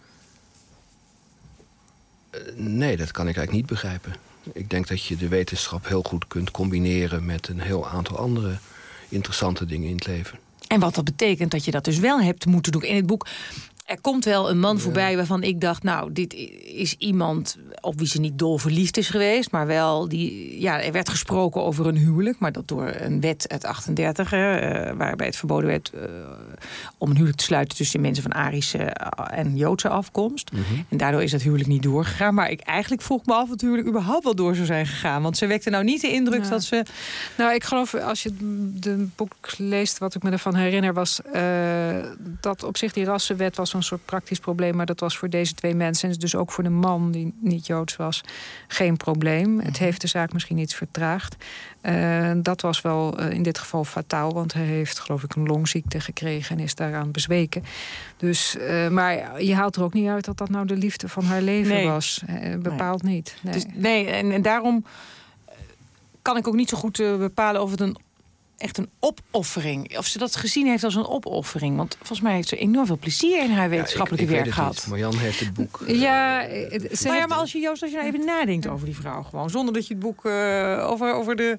Nee, dat kan ik eigenlijk niet begrijpen. Ik denk dat je de wetenschap heel goed kunt combineren met een heel aantal andere interessante dingen in het leven. En wat dat betekent dat je dat dus wel hebt moeten doen. In het boek Er komt wel een man voorbij waarvan ik dacht, nou, dit is iemand op wie ze niet dol verliefd is geweest, maar wel er werd gesproken over een huwelijk, maar dat door een wet uit 38, waarbij het verboden werd om een huwelijk te sluiten tussen mensen van Arische en Joodse afkomst. Mm-hmm. En daardoor is dat huwelijk niet doorgegaan. Maar ik eigenlijk vroeg me af of het huwelijk überhaupt wel door zou zijn gegaan, want ze wekte nou niet de indruk dat ze... Nou, ik geloof, als je de boek leest, wat ik me ervan herinner, was dat op zich die rassenwet was een soort praktisch probleem, maar dat was voor deze twee mensen, en dus ook voor de man die niet Joods was, geen probleem. Het heeft de zaak misschien iets vertraagd. Dat was wel in dit geval fataal, want hij heeft, geloof ik, een longziekte gekregen en is daaraan bezweken. Dus, maar je haalt er ook niet uit dat dat nou de liefde van haar leven was. Bepaald niet. Nee, dus, en daarom kan ik ook niet zo goed bepalen of het echt een opoffering, of ze dat gezien heeft als een opoffering. Want volgens mij heeft ze enorm veel plezier in haar wetenschappelijke werk gehad. Marjan heeft het boek... maar als je nou even nadenkt over die vrouw gewoon, zonder dat je het boek over de...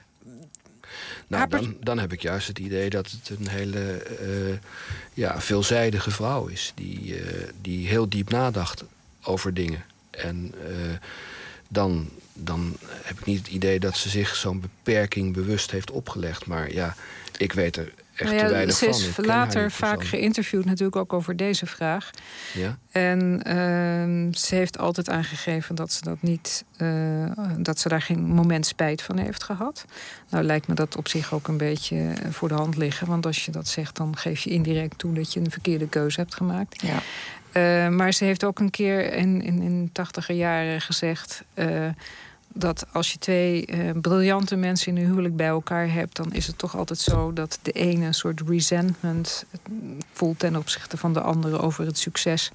Nou, dan heb ik juist het idee dat het een hele veelzijdige vrouw is. Die heel diep nadacht over dingen. En dan heb ik niet het idee dat ze zich zo'n beperking bewust heeft opgelegd. Maar ja, ik weet er echt te weinig van. Ze is later vaak geïnterviewd natuurlijk ook over deze vraag. Ja? En ze heeft altijd aangegeven dat ze dat niet, dat ze daar geen moment spijt van heeft gehad. Nou lijkt me dat op zich ook een beetje voor de hand liggen. Want als je dat zegt, dan geef je indirect toe dat je een verkeerde keuze hebt gemaakt. Ja. Maar ze heeft ook een keer in 80er jaren gezegd dat als je twee briljante mensen in een huwelijk bij elkaar hebt, dan is het toch altijd zo dat de ene een soort resentment voelt ten opzichte van de andere over het succes.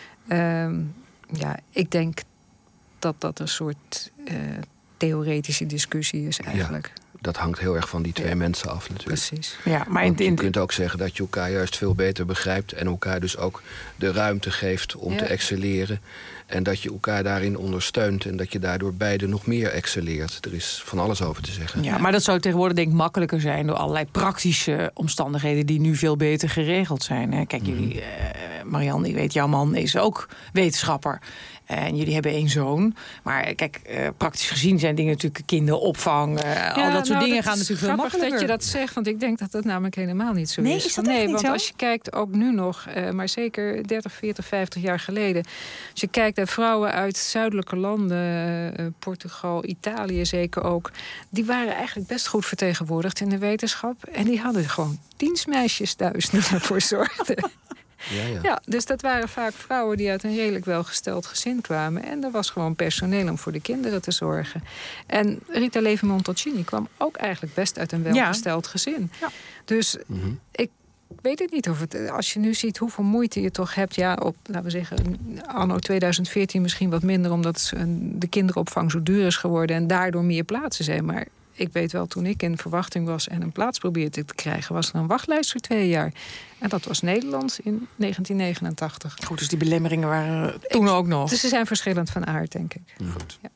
Ik denk dat dat een soort theoretische discussie is eigenlijk. Ja. Dat hangt heel erg van die twee mensen af natuurlijk. Precies. Ja, maar je kunt ook zeggen dat je elkaar juist veel beter begrijpt en elkaar dus ook de ruimte geeft om te excelleren. En dat je elkaar daarin ondersteunt en dat je daardoor beiden nog meer excelleert. Er is van alles over te zeggen. Ja, maar dat zou tegenwoordig denk ik makkelijker zijn door allerlei praktische omstandigheden die nu veel beter geregeld zijn. Hè? Kijk, jullie, Marianne, ik weet, jouw man is ook wetenschapper. En jullie hebben 1 zoon. Maar kijk, praktisch gezien zijn dingen natuurlijk kinderopvang. Al dat soort dingen gaan natuurlijk veel makkelijker. Dat je dat zegt, want ik denk dat dat namelijk helemaal niet zo is. Want als je kijkt, ook nu nog, maar zeker 30, 40, 50 jaar geleden. Als je kijkt naar vrouwen uit zuidelijke landen, Portugal, Italië zeker ook. Die waren eigenlijk best goed vertegenwoordigd in de wetenschap. En die hadden gewoon dienstmeisjes thuis die ervoor zorgden. Ja, dus dat waren vaak vrouwen die uit een redelijk welgesteld gezin kwamen. En er was gewoon personeel om voor de kinderen te zorgen. En Rita Levi-Montalcini kwam ook eigenlijk best uit een welgesteld gezin. Ja. Dus ik weet het niet of het, als je nu ziet hoeveel moeite je toch hebt, op, laten we zeggen, anno 2014 misschien wat minder, omdat de kinderopvang zo duur is geworden en daardoor meer plaatsen zijn. Maar ik weet wel, toen ik in verwachting was en een plaats probeerde te krijgen, was er een wachtlijst voor 2 jaar. En dat was Nederland in 1989. Goed, dus die belemmeringen waren toen ook nog. Dus ze zijn verschillend van aard, denk ik. Goed. Ja.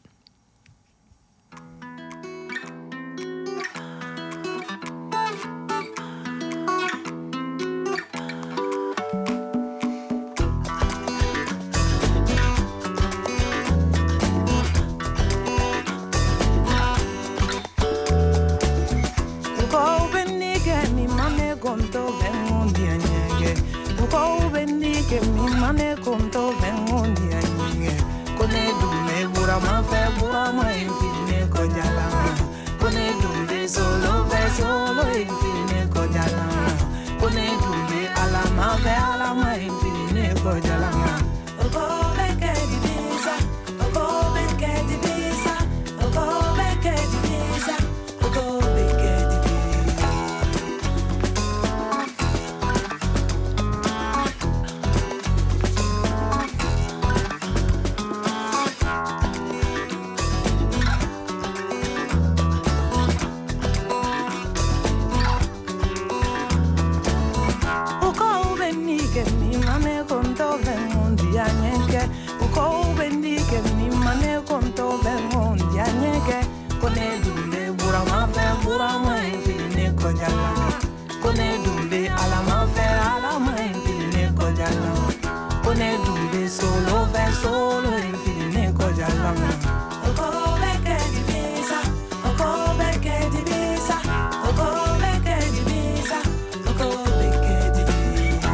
ne dube solo ve solo infine koja lama. Oko beke di bisa, oko beke di bisa, oko beke di bisa, oko beke di bisa.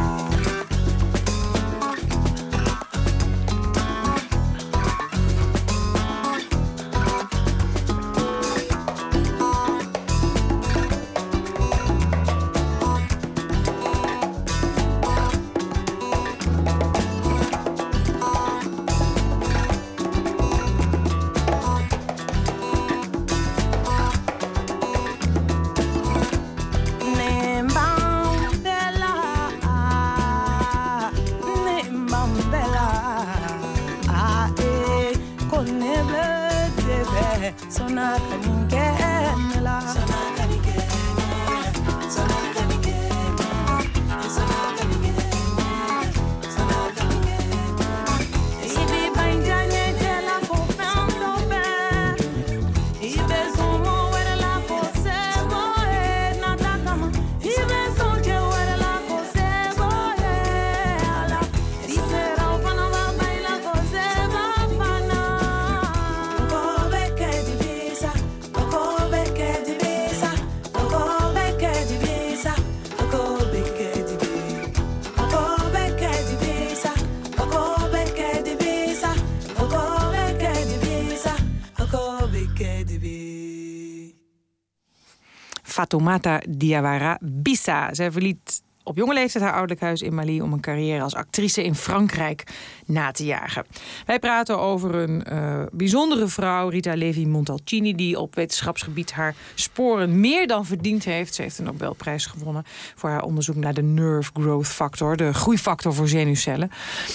Fatoumata Diawara Bissa. Zij verliet op jonge leeftijd haar ouderlijk huis in Mali om een carrière als actrice in Frankrijk na te jagen. Wij praten over een bijzondere vrouw, Rita Levi-Montalcini, die op wetenschapsgebied haar sporen meer dan verdiend heeft. Ze heeft een Nobelprijs gewonnen voor haar onderzoek naar de nerve growth factor, de groeifactor voor zenuwcellen.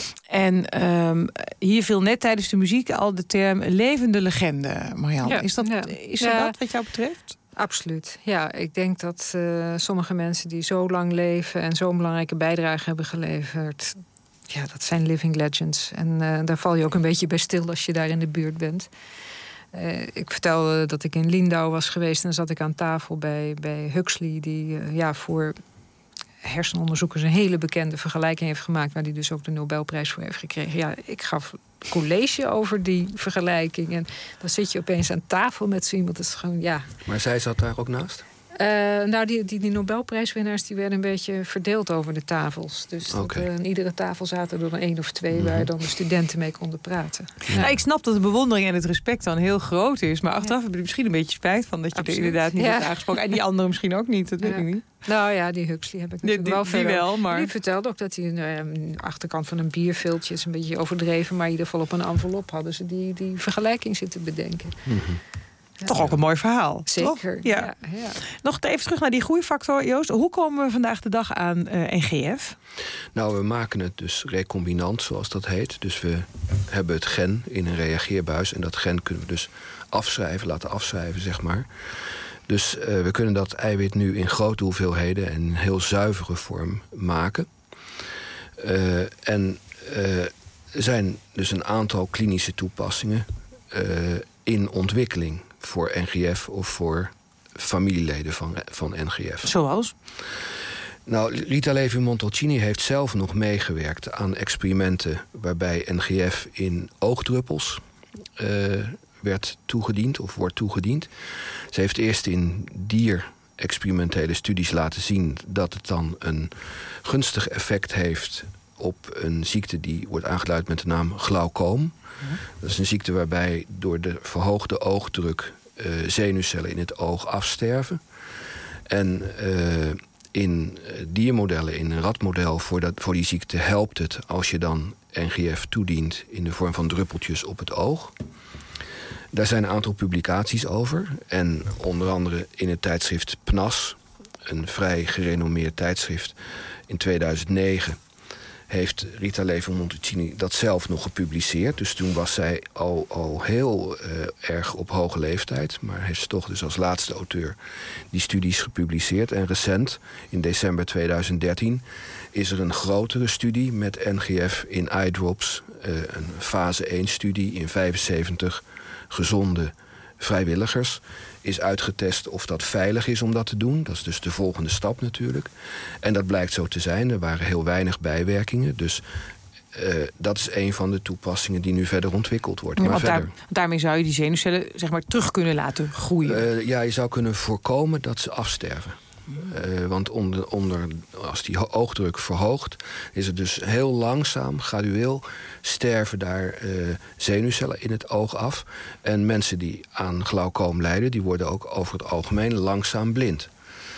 En hier viel net tijdens de muziek al de term levende legende, Marianne. Ja, is dat wat jou betreft? Absoluut. Ja, ik denk dat sommige mensen die zo lang leven en zo'n belangrijke bijdrage hebben geleverd, ja, dat zijn living legends. En daar val je ook een beetje bij stil als je daar in de buurt bent. Ik vertelde dat ik in Lindau was geweest en dan zat ik aan tafel bij Huxley, die voor hersenonderzoekers een hele bekende vergelijking heeft gemaakt, waar die dus ook de Nobelprijs voor heeft gekregen. Ja, ik gaf college over die vergelijking en dan zit je opeens aan tafel met zo iemand. Dat is gewoon, ja. Maar zij zat daar ook naast? Die Nobelprijswinnaars die werden een beetje verdeeld over de tafels. Dus in iedere tafel zaten er 1 of 2 waar dan de studenten mee konden praten. Ja. Nou, ik snap dat de bewondering en het respect dan heel groot is. Maar achteraf heb je er misschien een beetje spijt van dat je er inderdaad niet hebt aangesproken. En die anderen misschien ook niet, dat weet ik niet. Nou ja, die Huxley heb ik natuurlijk wel verder. Die wel, maar die vertelde ook dat hij de achterkant van een bierviltje is een beetje overdreven, maar in ieder geval op een envelop hadden ze die vergelijking zitten bedenken. Mm-hmm. Ja. Toch ook een mooi verhaal. Zeker. Toch? Ja. Nog even terug naar die groeifactor, Joost. Hoe komen we vandaag de dag aan NGF? Nou, we maken het dus recombinant, zoals dat heet. Dus we hebben het gen in een reageerbuis en dat gen kunnen we dus laten afschrijven, zeg maar. Dus we kunnen dat eiwit nu in grote hoeveelheden en in een heel zuivere vorm maken. Er zijn dus een aantal klinische toepassingen in ontwikkeling voor NGF of voor familieleden van NGF. Zoals? Nou, Rita Levi-Montalcini heeft zelf nog meegewerkt aan experimenten waarbij NGF in oogdruppels werd toegediend of wordt toegediend. Ze heeft eerst in dierexperimentele studies laten zien dat het dan een gunstig effect heeft op een ziekte die wordt aangeduid met de naam glaucoom. Dat is een ziekte waarbij door de verhoogde oogdruk zenuwcellen in het oog afsterven. En in diermodellen, in een ratmodel voor die ziekte helpt het als je dan NGF toedient in de vorm van druppeltjes op het oog. Daar zijn een aantal publicaties over. En onder andere in het tijdschrift PNAS, een vrij gerenommeerd tijdschrift, in 2009... heeft Rita Levi-Montalcini dat zelf nog gepubliceerd. Dus toen was zij al heel erg op hoge leeftijd. Maar heeft ze toch dus als laatste auteur die studies gepubliceerd. En recent, in december 2013... is er een grotere studie met NGF in eye drops. Een fase 1-studie in 75 gezonde vrijwilligers. Is uitgetest of dat veilig is om dat te doen. Dat is dus de volgende stap natuurlijk. En dat blijkt zo te zijn. Er waren heel weinig bijwerkingen. Dus dat is een van de toepassingen die nu verder ontwikkeld wordt. Ja, maar verder, daarmee zou je die zenuwcellen zeg maar terug kunnen laten groeien. Je zou kunnen voorkomen dat ze afsterven. Want als die oogdruk verhoogt, is het dus heel langzaam, gradueel sterven daar zenuwcellen in het oog af. En mensen die aan glaucoom lijden, die worden ook over het algemeen langzaam blind.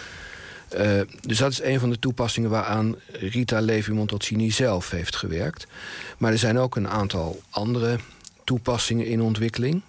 Dus dat is een van de toepassingen waaraan Rita Levi-Montalcini zelf heeft gewerkt. Maar er zijn ook een aantal andere toepassingen in ontwikkeling.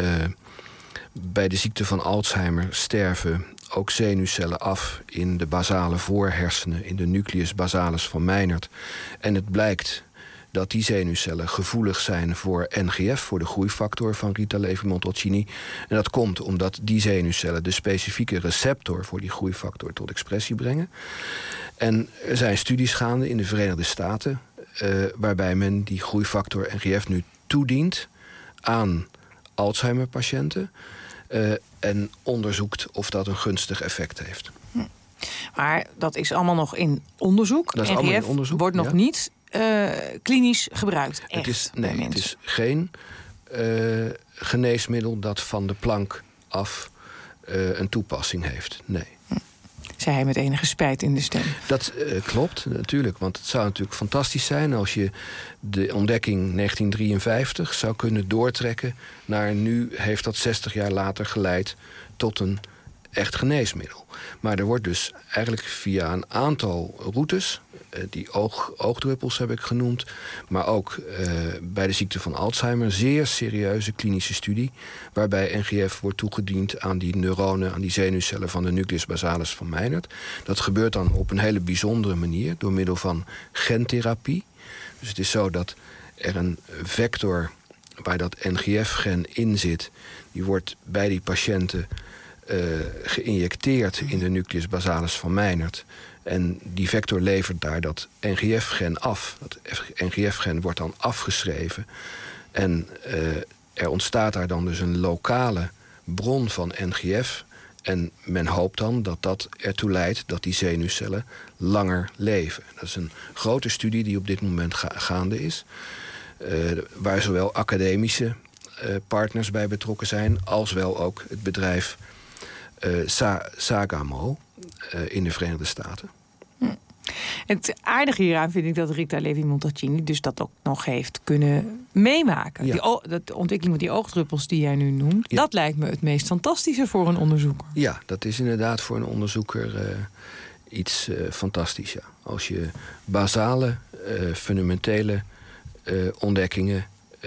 Bij de ziekte van Alzheimer sterven ook zenuwcellen af in de basale voorhersenen, in de nucleus basalis van Meynert. En het blijkt dat die zenuwcellen gevoelig zijn voor NGF, voor de groeifactor van Rita Levi-Montalcini. En dat komt omdat die zenuwcellen de specifieke receptor voor die groeifactor tot expressie brengen. En er zijn studies gaande in de Verenigde Staten waarbij men die groeifactor NGF nu toedient aan Alzheimer-patiënten en onderzoekt of dat een gunstig effect heeft. Maar dat is allemaal nog in onderzoek. Dat is NGF allemaal in onderzoek, wordt nog niet klinisch gebruikt. Het is geen geneesmiddel dat van de plank af een toepassing heeft. Nee. Zei hij met enige spijt in de stem. Dat klopt, natuurlijk. Want het zou natuurlijk fantastisch zijn als je de ontdekking 1953 zou kunnen doortrekken naar nu heeft dat 60 jaar later geleid tot een echt geneesmiddel. Maar er wordt dus eigenlijk via een aantal routes, die oogdruppels heb ik genoemd, maar ook bij de ziekte van Alzheimer, zeer serieuze klinische studie, waarbij NGF wordt toegediend aan die neuronen, aan die zenuwcellen van de nucleus basalis van Meynert. Dat gebeurt dan op een hele bijzondere manier, door middel van gentherapie. Dus het is zo dat er een vector waar dat NGF-gen in zit, die wordt bij die patiënten geïnjecteerd in de nucleus basalis van Meynert. En die vector levert daar dat NGF-gen af. Dat NGF-gen wordt dan afgeschreven. En er ontstaat daar dan dus een lokale bron van NGF. En men hoopt dan dat dat ertoe leidt dat die zenuwcellen langer leven. Dat is een grote studie die op dit moment gaande is. Waar zowel academische partners bij betrokken zijn, als wel ook het bedrijf Sangamo in de Verenigde Staten. Het aardige hieraan vind ik dat Rita Levi-Montalcini dus dat ook nog heeft kunnen meemaken. Ja. De ontwikkeling met die oogdruppels die jij nu noemt, ja, dat lijkt me het meest fantastische voor een onderzoeker. Ja, dat is inderdaad voor een onderzoeker iets fantastisch. Ja. Als je basale, fundamentele ontdekkingen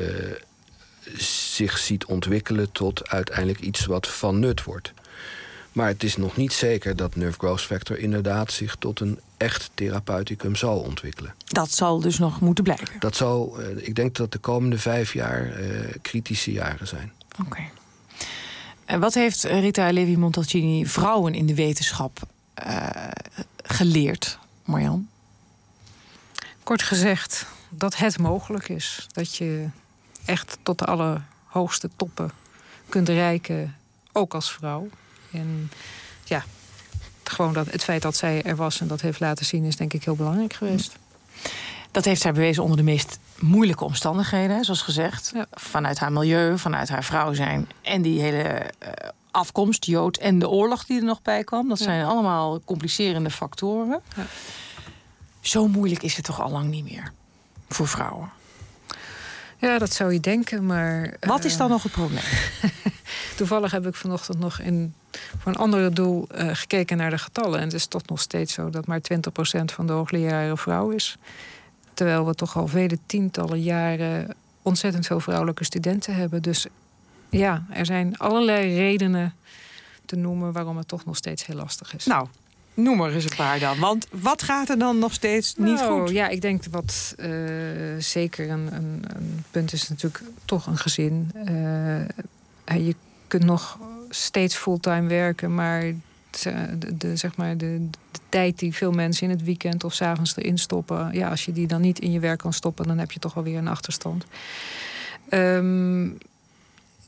zich ziet ontwikkelen tot uiteindelijk iets wat van nut wordt. Maar het is nog niet zeker dat nerve growth factor inderdaad zich tot een echt therapeuticum zal ontwikkelen. Dat zal dus nog moeten blijken. Dat zal, ik denk dat de komende 5 jaar kritische jaren zijn. Oké. En wat heeft Rita Levi-Montalcini vrouwen in de wetenschap geleerd, Marjan? Kort gezegd, dat het mogelijk is. Dat je echt tot de allerhoogste toppen kunt reiken, ook als vrouw. En ja, gewoon het feit dat zij er was en dat heeft laten zien is denk ik heel belangrijk geweest. Dat heeft zij bewezen onder de meest moeilijke omstandigheden, zoals gezegd. Ja. Vanuit haar milieu, vanuit haar vrouw zijn en die hele afkomst, Jood en de oorlog die er nog bij kwam. Dat zijn allemaal complicerende factoren. Ja. Zo moeilijk is het toch al lang niet meer voor vrouwen? Ja, dat zou je denken, maar wat is dan nog het probleem? Toevallig heb ik vanochtend nog voor een ander doel gekeken naar de getallen. En het is toch nog steeds zo dat maar 20% van de hoogleraren vrouw is. Terwijl we toch al vele tientallen jaren ontzettend veel vrouwelijke studenten hebben. Dus ja, er zijn allerlei redenen te noemen waarom het toch nog steeds heel lastig is. Nou, noem er eens een paar dan. Want wat gaat er dan nog steeds niet goed? Ja, ik denk wat zeker een punt is natuurlijk toch een gezin. Je kunt nog steeds fulltime werken, maar de tijd die veel mensen in het weekend of 's avonds erin stoppen, ja, als je die dan niet in je werk kan stoppen, dan heb je toch alweer een achterstand.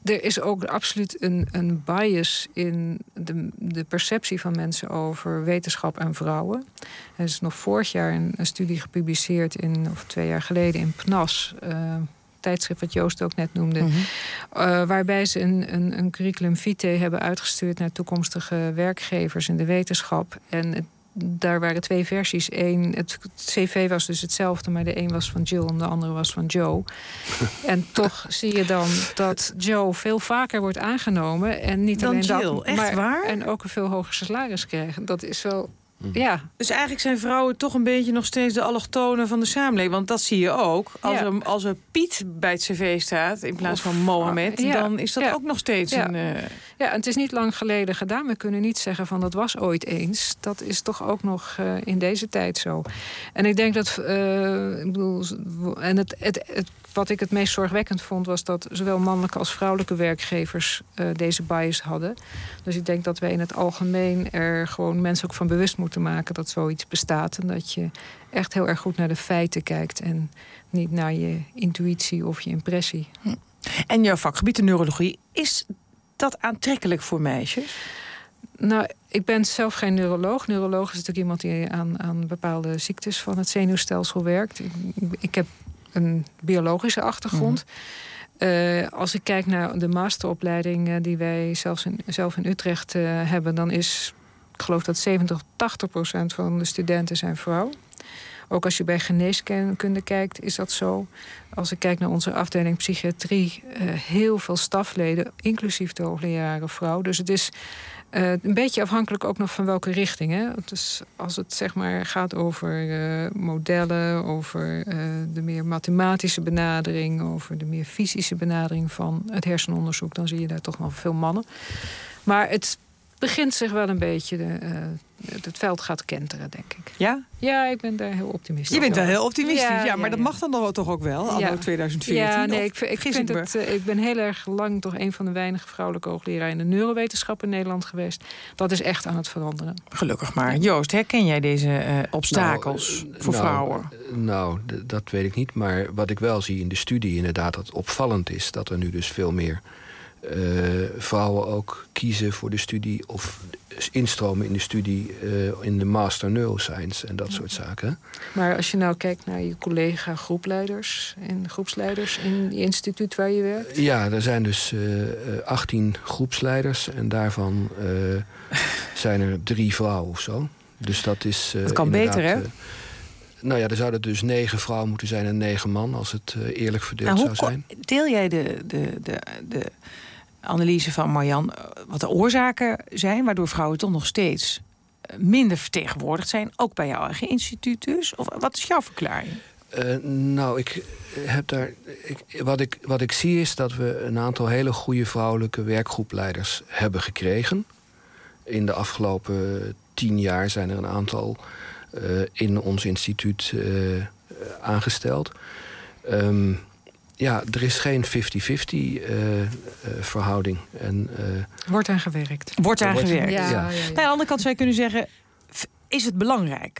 er is ook absoluut een bias in de perceptie van mensen over wetenschap en vrouwen. Er is nog vorig jaar een studie gepubliceerd, of 2 jaar geleden in PNAS, tijdschrift wat Joost ook net noemde, waarbij ze een curriculum vitae hebben uitgestuurd naar toekomstige werkgevers in de wetenschap. En daar waren 2 versies. Het cv was dus hetzelfde, maar de een was van Jill en de andere was van Joe. En toch zie je dan dat Joe veel vaker wordt aangenomen. En niet dan alleen Jill, dat, echt maar waar? En ook een veel hoger salaris krijgen. Dat is wel... Ja. Dus eigenlijk zijn vrouwen toch een beetje nog steeds de allochtonen van de samenleving. Want dat zie je ook. Als er Piet bij het cv staat in plaats van Mohammed, dan is dat ook nog steeds een... Ja, en het is niet lang geleden gedaan. We kunnen niet zeggen van dat was ooit eens. Dat is toch ook nog in deze tijd zo. En ik denk dat... wat ik het meest zorgwekkend vond, was dat zowel mannelijke als vrouwelijke werkgevers deze bias hadden. Dus ik denk dat wij in het algemeen er gewoon mensen ook van bewust moeten maken dat zoiets bestaat. En dat je echt heel erg goed naar de feiten kijkt en niet naar je intuïtie of je impressie. En jouw vakgebied, de neurologie, is dat aantrekkelijk voor meisjes? Nou, ik ben zelf geen neuroloog. Neuroloog is natuurlijk iemand die aan bepaalde ziektes van het zenuwstelsel werkt. Ik heb een biologische achtergrond. Als ik kijk naar de masteropleiding die wij zelf in Utrecht hebben, dan is, ik geloof dat 70-80% van de studenten zijn vrouw. Ook als je bij geneeskunde kijkt, is dat zo. Als ik kijk naar onze afdeling psychiatrie, heel veel stafleden, inclusief de hoogleraren vrouw. Dus het is een beetje afhankelijk ook nog van welke richting. Hè? Dus als het zeg maar gaat over modellen, over de meer mathematische benadering, over de meer fysische benadering van het hersenonderzoek, dan zie je daar toch nog veel mannen. Maar het begint zich wel een beetje, het veld gaat kenteren, denk ik. Ja? Ja, ik ben daar heel optimistisch. Je bent wel heel optimistisch, maar dat mag dan toch ook wel, anno 2014? Ja, nee, ik ben heel erg lang toch een van de weinige vrouwelijke hoogleraren in de neurowetenschap in Nederland geweest. Dat is echt aan het veranderen. Gelukkig maar. Joost, herken jij deze obstakels voor vrouwen? Dat weet ik niet. Maar wat ik wel zie in de studie inderdaad, dat opvallend is dat er nu dus veel meer vrouwen ook kiezen voor de studie of instromen in de studie in de master neuroscience en dat soort zaken. Maar als je nou kijkt naar je collega groepsleiders in je instituut waar je werkt? Ja, er zijn dus 18 groepsleiders en daarvan zijn er 3 vrouwen of zo. Dus dat is dat kan beter, hè? Er zouden dus 9 vrouwen moeten zijn en 9 man, als het eerlijk verdeeld zou zijn. Deel jij de analyse van Marjan, wat de oorzaken zijn, waardoor vrouwen toch nog steeds minder vertegenwoordigd zijn, ook bij jouw eigen instituut dus? Of wat is jouw verklaring? Wat ik zie is dat we een aantal hele goede vrouwelijke werkgroepleiders hebben gekregen. In de afgelopen 10 jaar zijn er een aantal in ons instituut aangesteld. Er is geen 50-50 verhouding. Wordt aan gewerkt. Wordt aan gewerkt. Ja. Nou, aan de andere kant zou je kunnen zeggen, is het belangrijk?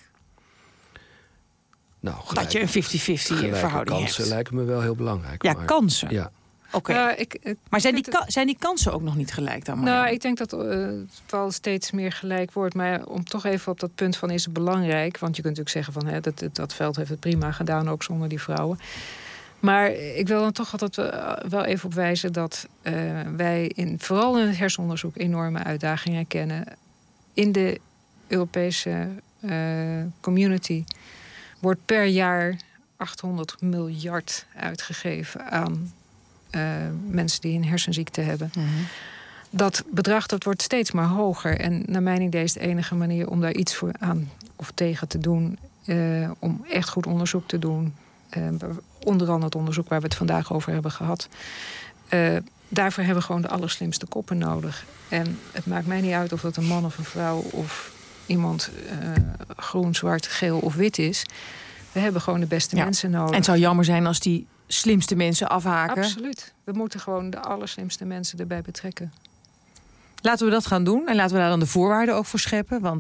Dat je een 50-50 verhouding kansen hebt? Lijken me wel heel belangrijk. Ja, kansen. Ja. Oké. Maar zijn die kansen ook nog niet gelijk dan? Nou, ik denk dat het wel steeds meer gelijk wordt. Maar om toch even op dat punt van is het belangrijk. Want je kunt natuurlijk zeggen van dat veld heeft het prima gedaan, ook zonder die vrouwen. Maar ik wil dan toch altijd wel even op wijzen dat wij vooral in het hersenonderzoek enorme uitdagingen kennen. In de Europese community wordt per jaar 800 miljard uitgegeven aan mensen die een hersenziekte hebben. Mm-hmm. Dat bedrag wordt steeds maar hoger. En naar mijn idee is de enige manier om daar iets voor aan of tegen te doen, om echt goed onderzoek te doen. Onder andere het onderzoek waar we het vandaag over hebben gehad. Daarvoor hebben we gewoon de allerslimste koppen nodig. En het maakt mij niet uit of dat een man of een vrouw of iemand groen, zwart, geel of wit is. We hebben gewoon de beste mensen nodig. En het zou jammer zijn als die slimste mensen afhaken. Absoluut. We moeten gewoon de allerslimste mensen erbij betrekken. Laten we dat gaan doen. En laten we daar dan de voorwaarden ook voor scheppen. Want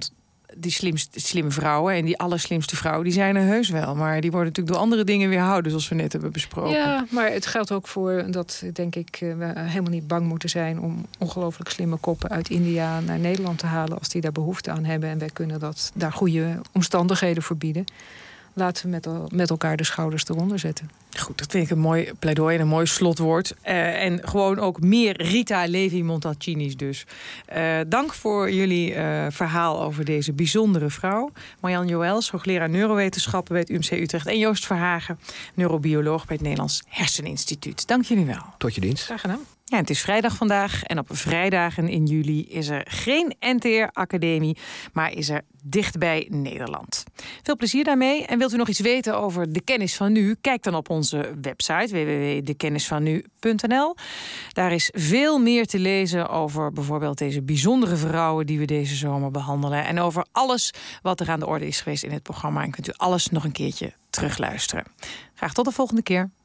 die slimme vrouwen en die allerslimste vrouwen, die zijn er heus wel. Maar die worden natuurlijk door andere dingen weerhouden, zoals we net hebben besproken. Ja, maar het geldt ook voor dat, denk ik, we helemaal niet bang moeten zijn om ongelooflijk slimme koppen uit India naar Nederland te halen als die daar behoefte aan hebben. En wij kunnen daar goede omstandigheden voor bieden. Laten we met elkaar de schouders eronder zetten. Goed, dat vind ik een mooi pleidooi en een mooi slotwoord. En gewoon ook meer Rita Levi-Montalcini's dus. Dank voor jullie verhaal over deze bijzondere vrouw. Marjan Joëls, hoogleraar neurowetenschappen bij het UMC Utrecht. En Joost Verhagen, neurobioloog bij het Nederlands Herseninstituut. Dank jullie wel. Tot je dienst. Graag gedaan. Ja, het is vrijdag vandaag en op vrijdagen in juli is er geen NTR-academie, maar is er Dichtbij Nederland. Veel plezier daarmee. En wilt u nog iets weten over de kennis van nu? Kijk dan op onze website www.dekennisvannu.nl. Daar is veel meer te lezen over bijvoorbeeld deze bijzondere vrouwen die we deze zomer behandelen. En over alles wat er aan de orde is geweest in het programma. En kunt u alles nog een keertje terugluisteren. Graag tot de volgende keer.